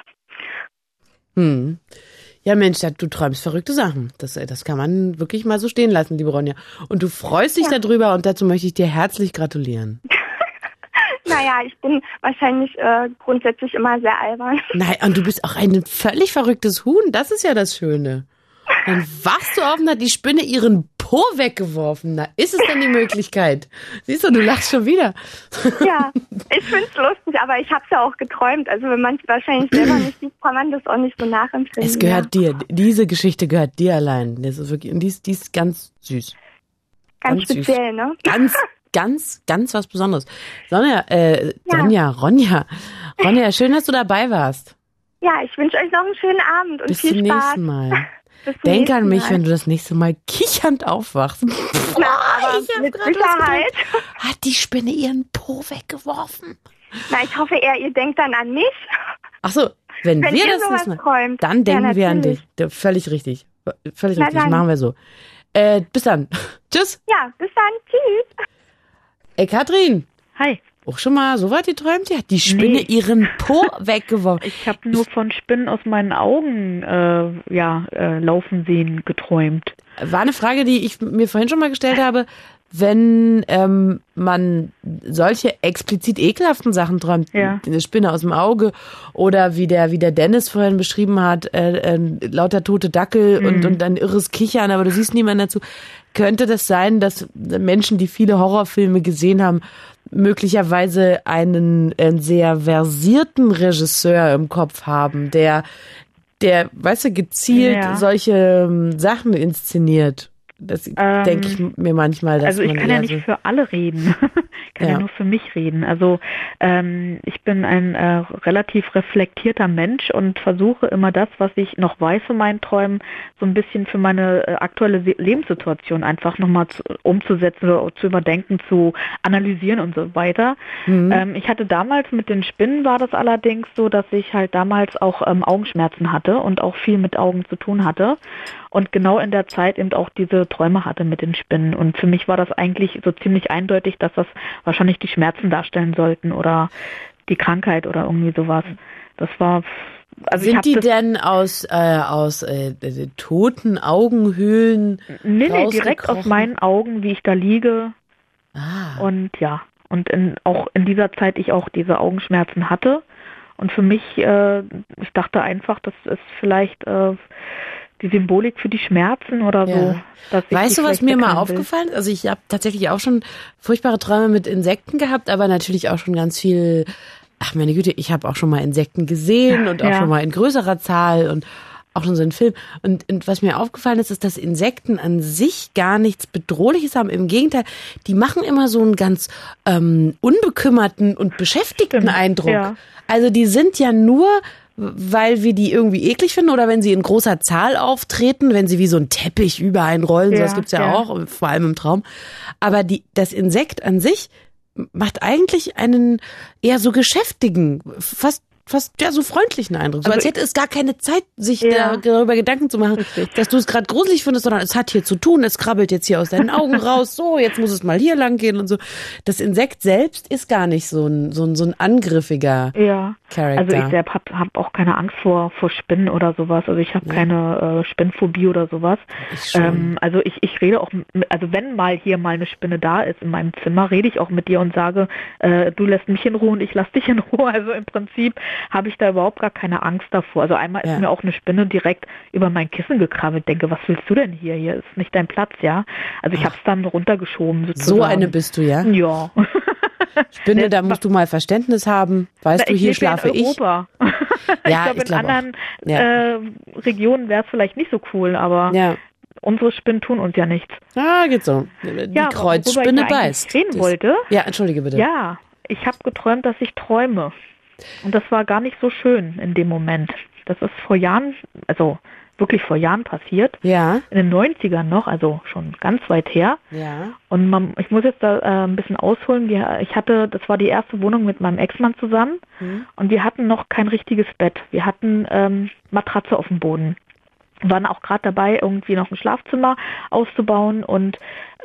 [SPEAKER 2] Ja, Mensch, du träumst verrückte Sachen. Das kann man wirklich mal so stehen lassen, liebe Ronja. Und du freust dich darüber und dazu möchte ich dir herzlich gratulieren.
[SPEAKER 5] Naja, ich bin wahrscheinlich grundsätzlich immer sehr albern.
[SPEAKER 2] Nein, und du bist auch ein völlig verrücktes Huhn. Das ist ja das Schöne. Dann wachst du auf und hat die Spinne ihren Po weggeworfen. Na, ist es denn die Möglichkeit? Siehst du, du lachst schon wieder.
[SPEAKER 5] Ja, ich finde es lustig, aber ich habe es ja auch geträumt. Also wenn man es wahrscheinlich selber nicht sieht, kann man das auch nicht so nachempfinden.
[SPEAKER 2] Es gehört dir. Diese Geschichte gehört dir allein. Das ist wirklich, die ist ganz süß.
[SPEAKER 5] Ganz speziell, süß. Ne?
[SPEAKER 2] Ganz was Besonderes. Ronja, schön, dass du dabei warst.
[SPEAKER 5] Ja, ich wünsche euch noch einen schönen Abend und
[SPEAKER 2] bis
[SPEAKER 5] viel Spaß.
[SPEAKER 2] Bis zum nächsten Mal. Denk an mich, wenn du das nächste Mal kichernd aufwachst.
[SPEAKER 5] Na, aber mit Sicherheit.
[SPEAKER 2] Hat die Spinne ihren Po weggeworfen?
[SPEAKER 5] Na, ich hoffe eher, ihr denkt dann an mich.
[SPEAKER 2] Ach so, wenn wir
[SPEAKER 5] ihr
[SPEAKER 2] das
[SPEAKER 5] sowas
[SPEAKER 2] wissen,
[SPEAKER 5] träumt.
[SPEAKER 2] dann denken wir an dich.
[SPEAKER 5] natürlich.
[SPEAKER 2] Völlig richtig. Völlig
[SPEAKER 5] Na
[SPEAKER 2] richtig.
[SPEAKER 5] dann.
[SPEAKER 2] Machen wir so. Bis dann. Tschüss.
[SPEAKER 5] Ja, bis dann. Tschüss.
[SPEAKER 2] Katrin.
[SPEAKER 6] Hi.
[SPEAKER 2] Auch schon mal so weit geträumt? Die hat die Spinne ihren Po weggeworfen.
[SPEAKER 6] Ich habe nur von Spinnen aus meinen Augen laufen sehen geträumt.
[SPEAKER 2] War eine Frage, die ich mir vorhin schon mal gestellt habe. Wenn man solche explizit ekelhaften Sachen träumt, eine Spinne aus dem Auge oder wie der Dennis vorhin beschrieben hat, lauter tote Dackel und ein irres Kichern, aber du siehst niemanden dazu. Könnte das sein, dass Menschen, die viele Horrorfilme gesehen haben, möglicherweise einen sehr versierten Regisseur im Kopf haben, der weißt du, gezielt solche Sachen inszeniert? Das denke ich mir manchmal. Dass
[SPEAKER 6] also ich kann ja nicht für alle reden. Ich kann ja nur für mich reden. Also ich bin ein relativ reflektierter Mensch und versuche immer das, was ich noch weiß von meinen Träumen, so ein bisschen für meine aktuelle Lebenssituation einfach nochmal umzusetzen oder zu überdenken, zu analysieren und so weiter. Ich hatte damals mit den Spinnen war das allerdings so, dass ich halt damals auch Augenschmerzen hatte und auch viel mit Augen zu tun hatte. Und genau in der Zeit eben auch diese Träume hatte mit den Spinnen. Und für mich war das eigentlich so ziemlich eindeutig, dass das wahrscheinlich die Schmerzen darstellen sollten oder die Krankheit oder irgendwie sowas. Das war... Also
[SPEAKER 2] sind die denn aus toten Augenhöhlen
[SPEAKER 6] Nee, direkt aus meinen Augen, wie ich da liege. Und und auch in dieser Zeit ich auch diese Augenschmerzen hatte. Und für mich, ich dachte einfach, das ist vielleicht... die Symbolik für die Schmerzen oder so. Dass ich
[SPEAKER 2] weißt du, was mir mal aufgefallen ist? Also ich habe tatsächlich auch schon furchtbare Träume mit Insekten gehabt, aber natürlich auch schon ganz viel, ach meine Güte, ich habe auch schon mal Insekten gesehen und auch schon mal in größerer Zahl und auch schon so einen Film. Und was mir aufgefallen ist, ist, dass Insekten an sich gar nichts Bedrohliches haben. Im Gegenteil, die machen immer so einen ganz unbekümmerten und beschäftigten Eindruck. Ja. Also die sind ja nur... weil wir die irgendwie eklig finden oder wenn sie in großer Zahl auftreten, wenn sie wie so ein Teppich über einen rollen, sowas gibt's ja auch, vor allem im Traum. Aber das Insekt an sich macht eigentlich einen eher so geschäftigen, fast so freundlichen Eindruck. So als hätte es gar keine Zeit, sich darüber Gedanken zu machen, dass du es gerade gruselig findest, sondern es hat hier zu tun, es krabbelt jetzt hier aus deinen Augen raus, so, jetzt muss es mal hier lang gehen und so. Das Insekt selbst ist gar nicht so ein angriffiger Charakter.
[SPEAKER 6] Also ich selbst hab auch keine Angst vor Spinnen oder sowas. Also ich habe keine Spinnenphobie oder sowas. Also ich rede auch, also wenn mal eine Spinne da ist in meinem Zimmer, rede ich auch mit dir und sage, du lässt mich in Ruhe und ich lass dich in Ruhe. Also im Prinzip habe ich da überhaupt gar keine Angst davor. Also einmal ist mir auch eine Spinne direkt über mein Kissen gekrabbelt. Denke, was willst du denn hier? Hier ist nicht dein Platz, ja? Also ich habe es dann runtergeschoben. Sozusagen.
[SPEAKER 2] So eine bist du, ja?
[SPEAKER 6] Ja.
[SPEAKER 2] Spinne, da musst du mal Verständnis haben. Weißt du, hier schlafe ich.
[SPEAKER 6] Ich glaube, in anderen Regionen wäre es vielleicht nicht so cool, aber unsere Spinnen tun uns ja nichts.
[SPEAKER 2] Geht so. Die Kreuzspinne beißt. Ja, entschuldige bitte.
[SPEAKER 6] Ja, ich habe geträumt, dass ich träume. Und das war gar nicht so schön in dem Moment. Das ist vor Jahren, also wirklich vor Jahren passiert. Ja. In den 90ern noch, also schon ganz weit her. Ja. Und ich muss jetzt da ein bisschen ausholen. Das war die erste Wohnung mit meinem Ex-Mann zusammen. Und wir hatten noch kein richtiges Bett. Wir hatten Matratze auf dem Boden. Wir waren auch gerade dabei, irgendwie noch ein Schlafzimmer auszubauen und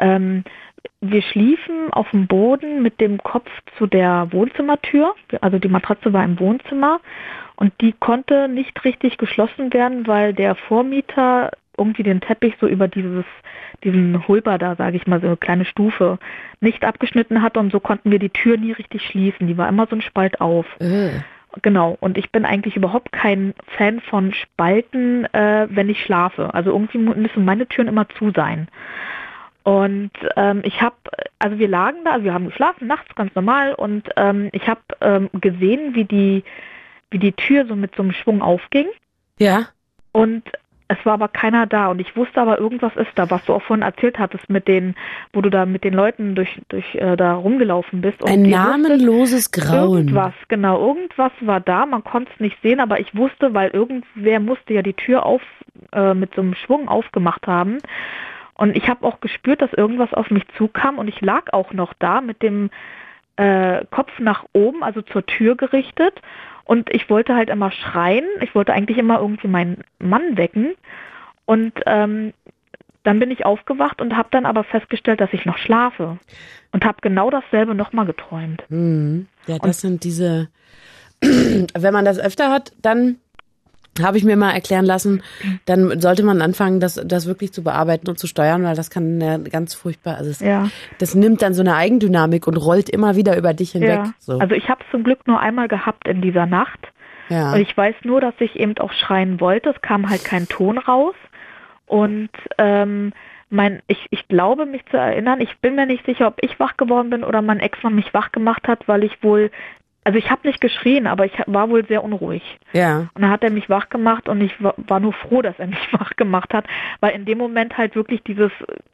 [SPEAKER 6] wir schliefen auf dem Boden mit dem Kopf zu der Wohnzimmertür. Also die Matratze war im Wohnzimmer und die konnte nicht richtig geschlossen werden, weil der Vormieter irgendwie den Teppich so über diesen Hulber da, sage ich mal, so eine kleine Stufe nicht abgeschnitten hat und so konnten wir die Tür nie richtig schließen. Die war immer so ein Spalt auf. Genau, und ich bin eigentlich überhaupt kein Fan von Spalten, wenn ich schlafe. Also irgendwie müssen meine Türen immer zu sein. Und wir lagen da, wir haben geschlafen, nachts ganz normal und ich habe gesehen, wie die Tür so mit so einem Schwung aufging. Ja. Und es war aber keiner da und ich wusste aber, irgendwas ist da, was du auch vorhin erzählt hattest wo du da mit den Leuten durch da rumgelaufen bist. Und
[SPEAKER 2] ein namenloses Grauen.
[SPEAKER 6] Irgendwas war da, man konnte es nicht sehen, aber ich wusste, weil irgendwer musste ja die Tür mit so einem Schwung aufgemacht haben. Und ich habe auch gespürt, dass irgendwas auf mich zukam und ich lag auch noch da mit dem Kopf nach oben, also zur Tür gerichtet. Und ich wollte halt immer schreien. Ich wollte eigentlich immer irgendwie meinen Mann wecken. Und dann bin ich aufgewacht und habe dann aber festgestellt, dass ich noch schlafe. Und habe genau dasselbe nochmal geträumt.
[SPEAKER 2] Ja, das sind diese, wenn man das öfter hat, dann habe ich mir mal erklären lassen, dann sollte man anfangen, das wirklich zu bearbeiten und zu steuern, weil das kann ja ganz furchtbar, also das nimmt dann so eine Eigendynamik und rollt immer wieder über dich hinweg.
[SPEAKER 6] Ja. So. Also ich habe es zum Glück nur einmal gehabt in dieser Nacht. Ja. Und ich weiß nur, dass ich eben auch schreien wollte. Es kam halt kein Ton raus. Und ich glaube, mich zu erinnern, ich bin mir nicht sicher, ob ich wach geworden bin oder mein Ex-Mann mich wach gemacht hat, weil ich wohl, also ich habe nicht geschrien, aber ich war wohl sehr unruhig. Ja. Und dann hat er mich wach gemacht und ich war nur froh, dass er mich wach gemacht hat, weil in dem Moment halt wirklich dieses,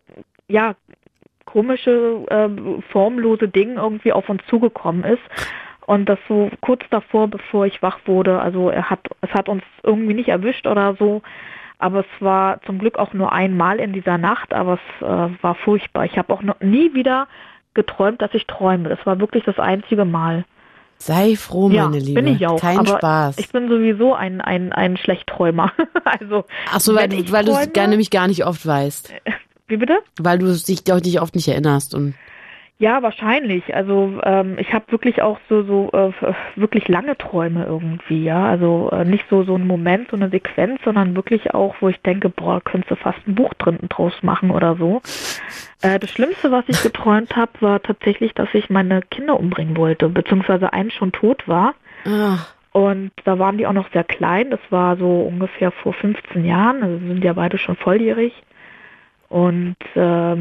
[SPEAKER 6] komische, formlose Ding irgendwie auf uns zugekommen ist. Und das so kurz davor, bevor ich wach wurde, also es hat uns irgendwie nicht erwischt oder so. Aber es war zum Glück auch nur einmal in dieser Nacht, aber es war furchtbar. Ich habe auch noch nie wieder geträumt, dass ich träume. Das war wirklich das einzige Mal.
[SPEAKER 2] Sei froh, meine Liebe.
[SPEAKER 6] Bin ich auch.
[SPEAKER 2] Kein
[SPEAKER 6] aber
[SPEAKER 2] Spaß.
[SPEAKER 6] Ich bin sowieso ein Schlechtträumer. Also,
[SPEAKER 2] ach so, weil du es nämlich gar nicht oft weißt.
[SPEAKER 6] Wie bitte?
[SPEAKER 2] Weil du dich doch nicht oft nicht erinnerst. Und
[SPEAKER 6] ja, wahrscheinlich. Also ich habe wirklich auch so wirklich lange Träume irgendwie, ja. Also nicht so ein Moment, so eine Sequenz, sondern wirklich auch, wo ich denke, könntest du fast ein Buch draus machen oder so. Das Schlimmste, was ich geträumt habe, war tatsächlich, dass ich meine Kinder umbringen wollte, beziehungsweise eins schon tot war. Ach. Und da waren die auch noch sehr klein. Das war so ungefähr vor 15 Jahren. Also sind ja beide schon volljährig. Und der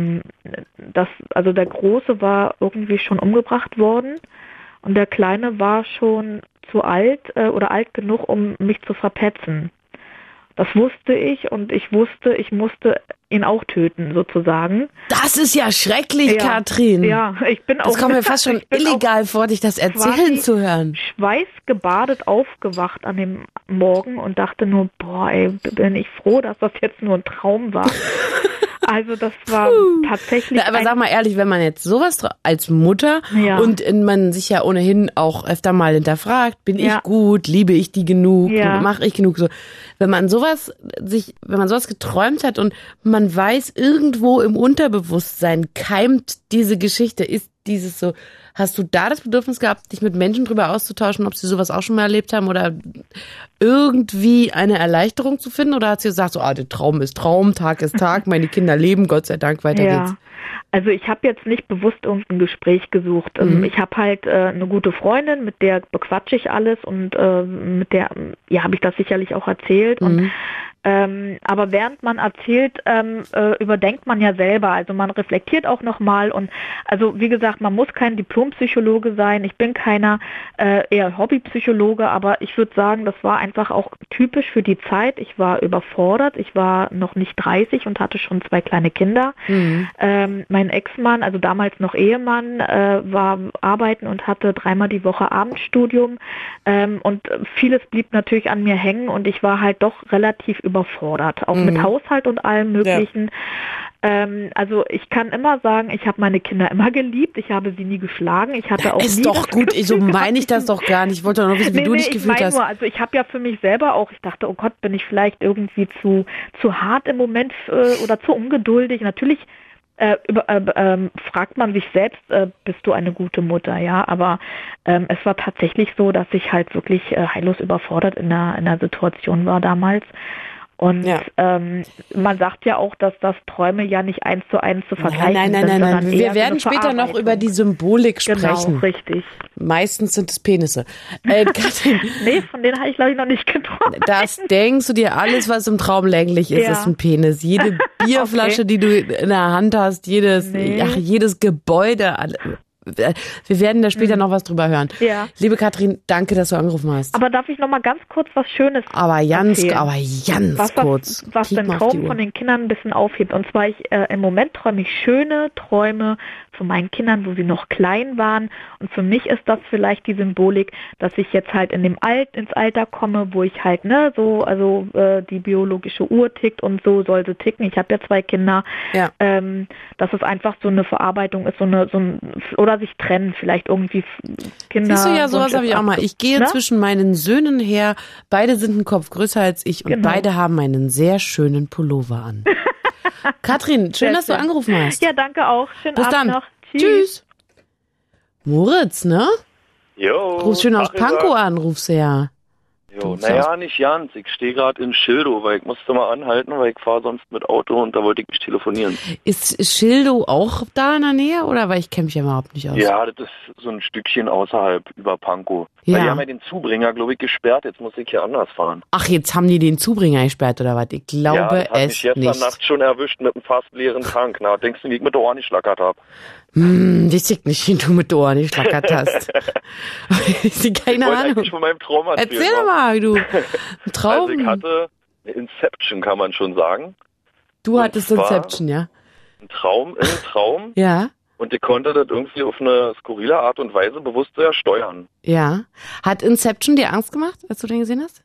[SPEAKER 6] Große war irgendwie schon umgebracht worden und der Kleine war schon zu alt oder alt genug, um mich zu verpetzen. Das wusste ich und ich wusste, ich musste ihn auch töten, sozusagen.
[SPEAKER 2] Das ist ja schrecklich, Katrin.
[SPEAKER 6] Ja, ich bin auch...
[SPEAKER 2] Das kommt mir fast schon illegal vor, dich das erzählen zu hören.
[SPEAKER 6] Schweißgebadet aufgewacht an dem Morgen und dachte nur, bin ich froh, dass das jetzt nur ein Traum war. Also das war tatsächlich...
[SPEAKER 2] aber sag mal ehrlich, wenn man jetzt sowas als Mutter und man sich ja ohnehin auch öfter mal hinterfragt, bin ich gut, liebe ich die genug, mache ich genug so. Wenn man sowas geträumt hat und man weiß, irgendwo im Unterbewusstsein keimt diese Geschichte, ist dieses so, hast du da das Bedürfnis gehabt, dich mit Menschen drüber auszutauschen, ob sie sowas auch schon mal erlebt haben oder irgendwie eine Erleichterung zu finden? Oder hat sie gesagt, der Traum ist Traum, Tag ist Tag, meine Kinder leben, Gott sei Dank, weiter geht's?
[SPEAKER 6] Also ich habe jetzt nicht bewusst irgendein Gespräch gesucht. Ich habe halt eine gute Freundin, mit der bequatsche ich alles und mit der habe ich das sicherlich auch erzählt. Und aber während man erzählt, überdenkt man ja selber. Also man reflektiert auch nochmal und also wie gesagt, man muss kein Diplompsychologe sein. Ich bin keiner eher Hobbypsychologe, aber ich würde sagen, das war einfach auch typisch für die Zeit. Ich war überfordert. Ich war noch nicht 30 und hatte schon 2 kleine Kinder. Mein Ex-Mann, also damals noch Ehemann, war arbeiten und hatte 3-mal die Woche Abendstudium und vieles blieb natürlich an mir hängen und ich war halt doch relativ überfordert, auch mit Haushalt und allem Möglichen. Also ich kann immer sagen, ich habe meine Kinder immer geliebt, ich habe sie nie geschlagen, ich hatte auch
[SPEAKER 2] ist nie doch gut, so meine ich das doch gar nicht. Ich wollte doch noch wissen, wie du dich gefühlt hast.
[SPEAKER 6] Nur, also ich habe ja für mich selber auch, ich dachte, oh Gott, bin ich vielleicht irgendwie zu hart im Moment oder zu ungeduldig. Natürlich fragt man sich selbst, bist du eine gute Mutter, ja, aber es war tatsächlich so, dass ich halt wirklich heillos überfordert in einer Situation war damals. Und man sagt ja auch, dass das Träume ja nicht 1:1 zu vergleichen sind.
[SPEAKER 2] Nein. Wir werden später noch über die Symbolik sprechen.
[SPEAKER 6] Genau, richtig.
[SPEAKER 2] Meistens sind es Penisse. Katrin,
[SPEAKER 6] nee, von denen habe ich glaube ich noch nicht geträumt.
[SPEAKER 2] Das denkst du dir, alles was im Traum länglich ist, ist ein Penis. Jede Bierflasche, die du in der Hand hast, jedes Gebäude, wir werden da später noch was drüber hören.
[SPEAKER 6] Ja.
[SPEAKER 2] Liebe Katrin, danke, dass du angerufen hast.
[SPEAKER 6] Aber darf ich noch mal ganz kurz was Schönes erzählen? Was den Traum von den Kindern ein bisschen aufhebt. Und zwar, im Moment träume ich schöne Träume von meinen Kindern, wo sie noch klein waren. Und für mich ist das vielleicht die Symbolik, dass ich jetzt halt ins Alter komme, wo ich halt, die biologische Uhr tickt und so soll sie ticken. Ich habe ja 2 Kinder. Ja. Dass es einfach so eine Verarbeitung ist, oder sich trennen, vielleicht irgendwie Kinder.
[SPEAKER 2] Siehst du ja, sowas habe ich auch mal. Ich gehe zwischen meinen Söhnen her, beide sind einen Kopf größer als ich und beide haben einen sehr schönen Pullover an. Katrin, schön, dass du angerufen hast.
[SPEAKER 6] Ja, danke auch. Schönen Abend noch.
[SPEAKER 2] Tschüss. Moritz, ne?
[SPEAKER 7] Jo.
[SPEAKER 2] Rufst schön aus Pankow an, rufst du ja.
[SPEAKER 7] Jo, naja, nicht ganz. Ich stehe gerade in Schildow, weil ich musste mal anhalten, weil ich fahre sonst mit Auto und da wollte ich mich telefonieren.
[SPEAKER 2] Ist Schildow auch da in der Nähe oder? Weil ich kenne mich ja überhaupt nicht aus.
[SPEAKER 7] Ja, das ist so ein Stückchen außerhalb über Pankow. Ja. Weil die haben ja den Zubringer, glaube ich, gesperrt. Jetzt muss ich hier anders fahren.
[SPEAKER 2] Ach, jetzt haben die den Zubringer gesperrt oder was? Ich glaube es nicht. Ja, das hat mich
[SPEAKER 7] gestern Nacht schon erwischt mit einem fast leeren Tank. Na, denkst du, wie ich mit der Ohren geschlackert habe?
[SPEAKER 2] Weiß ich nicht, wie du mit der Ohren geschlackert hast. Keine Ahnung.
[SPEAKER 7] Ich von meinem Traum
[SPEAKER 2] erzähl doch mal, du. Ein Traum.
[SPEAKER 7] Also ich hatte eine Inception, kann man schon sagen.
[SPEAKER 2] Du hattest Inception, ja?
[SPEAKER 7] Ein Traum im Traum.
[SPEAKER 2] Ja.
[SPEAKER 7] Und ich konnte das irgendwie auf eine skurrile Art und Weise bewusst steuern.
[SPEAKER 2] Ja. Hat Inception dir Angst gemacht, als du den gesehen hast?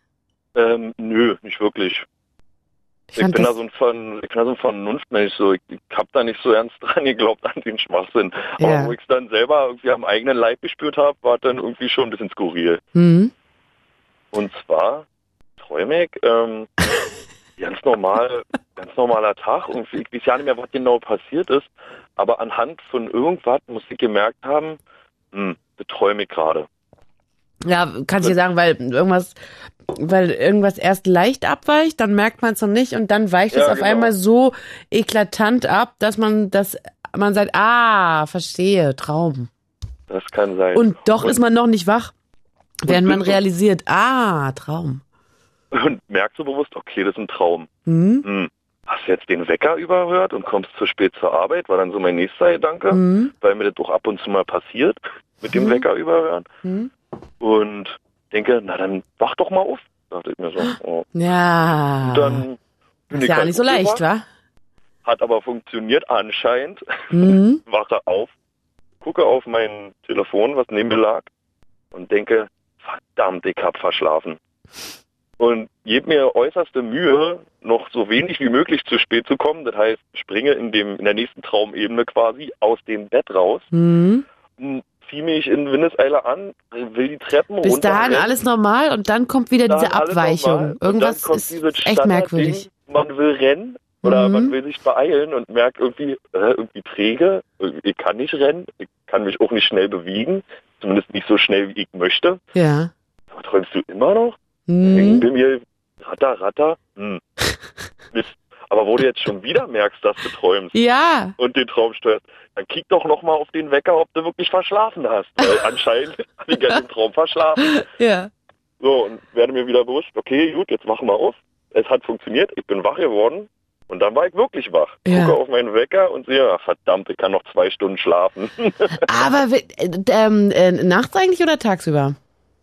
[SPEAKER 7] Nö, nicht wirklich. Ich bin da so ein Vernunftmensch, so. Ich hab da nicht so ernst dran geglaubt an den Schwachsinn. Ja. Aber wo ich es dann selber irgendwie am eigenen Leib gespürt habe, war dann irgendwie schon ein bisschen skurril.
[SPEAKER 2] Mhm.
[SPEAKER 7] Und zwar träume ich, ganz normaler Tag. Irgendwie, ich weiß ja nicht mehr, was genau passiert ist, aber anhand von irgendwas muss ich gemerkt haben, das träume ich gerade.
[SPEAKER 2] Ja, kannst du dir sagen, weil irgendwas erst leicht abweicht, dann merkt man es noch nicht und dann weicht es auf einmal so eklatant ab, dass man sagt, verstehe, Traum.
[SPEAKER 7] Das kann sein.
[SPEAKER 2] Und doch ist man noch nicht wach, während man realisiert, Traum.
[SPEAKER 7] Und merkst du bewusst, okay, das ist ein Traum. Hast du jetzt den Wecker überhört und kommst zu spät zur Arbeit? War dann so mein nächster Gedanke, weil mir das doch ab und zu mal passiert, mit dem Wecker überhören. Und denke, na dann wach doch mal auf, dachte ich mir so. Oh.
[SPEAKER 2] Ja.
[SPEAKER 7] Dann
[SPEAKER 2] ist ja nicht so leicht, wa?
[SPEAKER 7] Hat aber funktioniert anscheinend. Wache auf, gucke auf mein Telefon, was neben mir lag und denke, verdammt, ich hab verschlafen. Und gebe mir äußerste Mühe, noch so wenig wie möglich zu spät zu kommen. Das heißt, springe in der nächsten Traumebene quasi aus dem Bett raus. Ziehe mich in Windeseile an, will die Treppen runter.
[SPEAKER 2] Bis dahin alles normal und dann kommt wieder diese Abweichung. Irgendwas ist echt merkwürdig.
[SPEAKER 7] Man will rennen oder man will sich beeilen und merkt irgendwie träge. Ich kann nicht rennen, ich kann mich auch nicht schnell bewegen. Zumindest nicht so schnell, wie ich möchte.
[SPEAKER 2] Ja.
[SPEAKER 7] Aber träumst du immer noch? Bei mir Ratter. Mist. Aber wo du jetzt schon wieder merkst, dass du träumst und den Traum steuerst, dann kick doch noch mal auf den Wecker, ob du wirklich verschlafen hast. Weil anscheinend habe ich ja den Traum verschlafen.
[SPEAKER 2] Ja.
[SPEAKER 7] So, und werde mir wieder bewusst, okay, gut, jetzt wach mal auf. Es hat funktioniert, ich bin wach geworden. Und dann war ich wirklich wach. Gucke auf meinen Wecker und sehe, verdammt, ich kann noch 2 Stunden schlafen.
[SPEAKER 2] Aber nachts eigentlich oder tagsüber?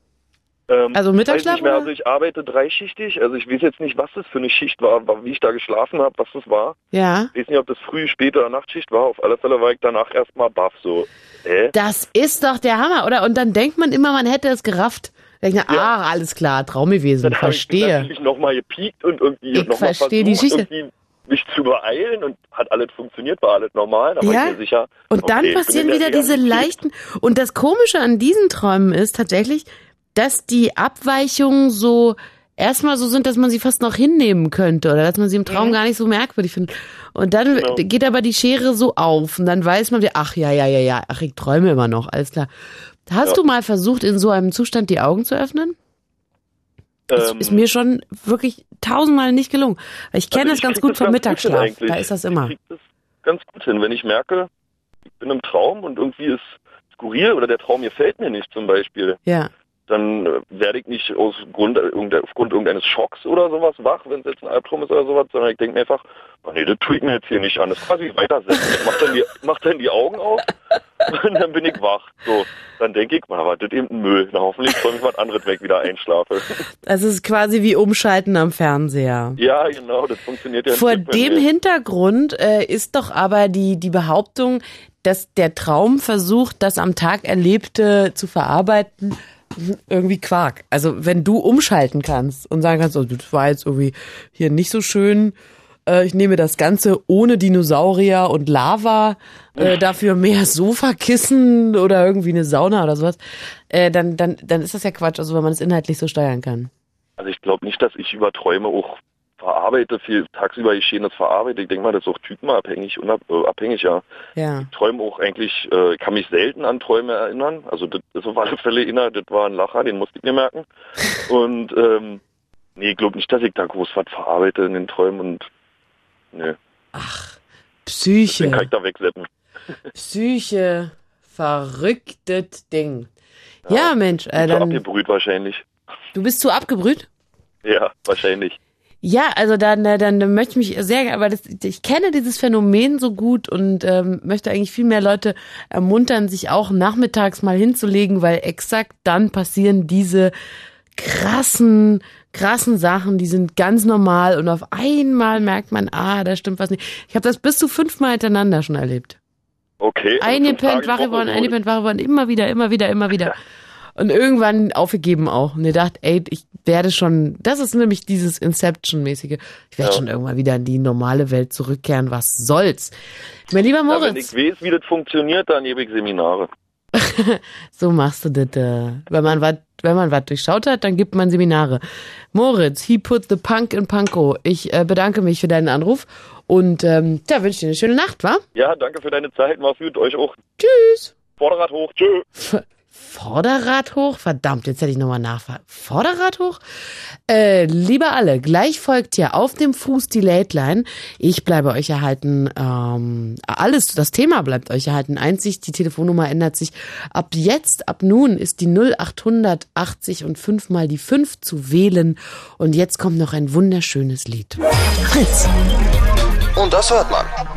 [SPEAKER 2] Also Mittagsschlaf?
[SPEAKER 7] Also ich arbeite 3-schichtig, also ich weiß jetzt nicht, was das für eine Schicht war, wie ich da geschlafen habe, was das war.
[SPEAKER 2] Ja.
[SPEAKER 7] Ich weiß nicht, ob das Früh-, Spät- oder Nachtschicht war. Auf alle Fälle war ich danach erstmal baff, so.
[SPEAKER 2] Das ist doch der Hammer, oder? Und dann denkt man immer, man hätte es gerafft. Alles klar, Traum gewesen, verstehe.
[SPEAKER 7] Dann habe ich natürlich nochmal gepiekt und irgendwie nochmal versucht, irgendwie mich zu beeilen und hat alles funktioniert, war alles normal, da war ich mir sicher.
[SPEAKER 2] Und dann passieren wieder diese leichten, und das Komische an diesen Träumen ist tatsächlich, dass die Abweichungen so erstmal so sind, dass man sie fast noch hinnehmen könnte oder dass man sie im Traum gar nicht so merkwürdig findet. Und dann geht aber die Schere so auf und dann weiß man wieder, ich träume immer noch, alles klar. Hast du mal versucht, in so einem Zustand die Augen zu öffnen? Das ist mir schon wirklich 1000-mal nicht gelungen. Ich kenne das ganz gut vom Mittagsschlaf, da ist das immer.
[SPEAKER 7] Ich kriege das ganz gut hin, wenn ich merke, ich bin im Traum und irgendwie ist skurril oder der Traum gefällt mir nicht zum Beispiel.
[SPEAKER 2] Ja.
[SPEAKER 7] dann werde ich nicht aufgrund irgendeines Schocks oder sowas wach, wenn es jetzt ein Albtraum ist oder sowas, sondern ich denke mir einfach, oh nee, das tue ich mir jetzt hier nicht an. Das ist quasi weitersetzen. Mach dann die Augen auf und dann bin ich wach. So, dann denke ich, was das eben ein Müll. Na, hoffentlich träume ich was anderes weg, wieder einschlafe.
[SPEAKER 2] Das ist quasi wie Umschalten am Fernseher.
[SPEAKER 7] Ja, genau, das funktioniert ja nicht.
[SPEAKER 2] Vor dem Hintergrund ist doch aber die Behauptung, dass der Traum versucht, das am Tag Erlebte zu verarbeiten, irgendwie Quark. Also wenn du umschalten kannst und sagen kannst, oh, das war jetzt irgendwie hier nicht so schön, ich nehme das Ganze ohne Dinosaurier und Lava, dafür mehr Sofakissen oder irgendwie eine Sauna oder sowas, dann ist das ja Quatsch, also wenn man es inhaltlich so steuern kann.
[SPEAKER 7] Also ich glaube nicht, dass ich über Träume auch verarbeite, viel tagsüber Geschehenes verarbeite. Ich denke mal, das ist auch typenabhängig, abhängig, ja.
[SPEAKER 2] Ja.
[SPEAKER 7] Ich träume auch eigentlich, ich kann mich selten an Träume erinnern. Also das ist auf alle Fälle das war ein Lacher, den musste ich mir merken. Und nee, ich glaube nicht, dass ich da groß was verarbeite in den Träumen und nee.
[SPEAKER 2] Ach, Psyche.
[SPEAKER 7] Den kann ich da wegsetzen.
[SPEAKER 2] Psyche, verrücktes Ding. Ja, Mensch.
[SPEAKER 7] Zu abgebrüht wahrscheinlich.
[SPEAKER 2] Du bist zu abgebrüht?
[SPEAKER 7] Ja, wahrscheinlich.
[SPEAKER 2] Ja, also dann möchte ich mich sehr, aber ich kenne dieses Phänomen so gut und möchte eigentlich viel mehr Leute ermuntern, sich auch nachmittags mal hinzulegen, weil exakt dann passieren diese krassen Sachen, die sind ganz normal und auf einmal merkt man, da stimmt was nicht. Ich habe das bis zu 5 Mal hintereinander schon erlebt.
[SPEAKER 7] Okay.
[SPEAKER 2] Eingepennt, wach geworden, immer wieder. Und irgendwann aufgegeben auch. Und ihr dacht, ich werde schon, das ist nämlich dieses Inception-mäßige, ich werde schon irgendwann wieder in die normale Welt zurückkehren, was soll's. Mein lieber Moritz.
[SPEAKER 7] Wenn ich weiß, wie das funktioniert, dann gebe ich Seminare.
[SPEAKER 2] So machst du das. Wenn man was durchschaut hat, dann gibt man Seminare. Moritz, he put the punk in Panko. Ich bedanke mich für deinen Anruf und wünsche dir eine schöne Nacht, wa?
[SPEAKER 7] Ja, danke für deine Zeit. Mach's gut, euch auch.
[SPEAKER 2] Tschüss.
[SPEAKER 7] Vorderrad hoch. Tschüss.
[SPEAKER 2] Vorderrad hoch? Verdammt, jetzt hätte ich nochmal nachfragen. Vorderrad hoch? Lieber alle, gleich folgt hier auf dem Fuß die Late-Line. Ich bleibe euch erhalten. Das Thema bleibt euch erhalten. Einzig, die Telefonnummer ändert sich. Ab nun ist die 0880 und 5 mal die 5 zu wählen. Und jetzt kommt noch ein wunderschönes Lied.
[SPEAKER 8] Fritz. Und das hört man.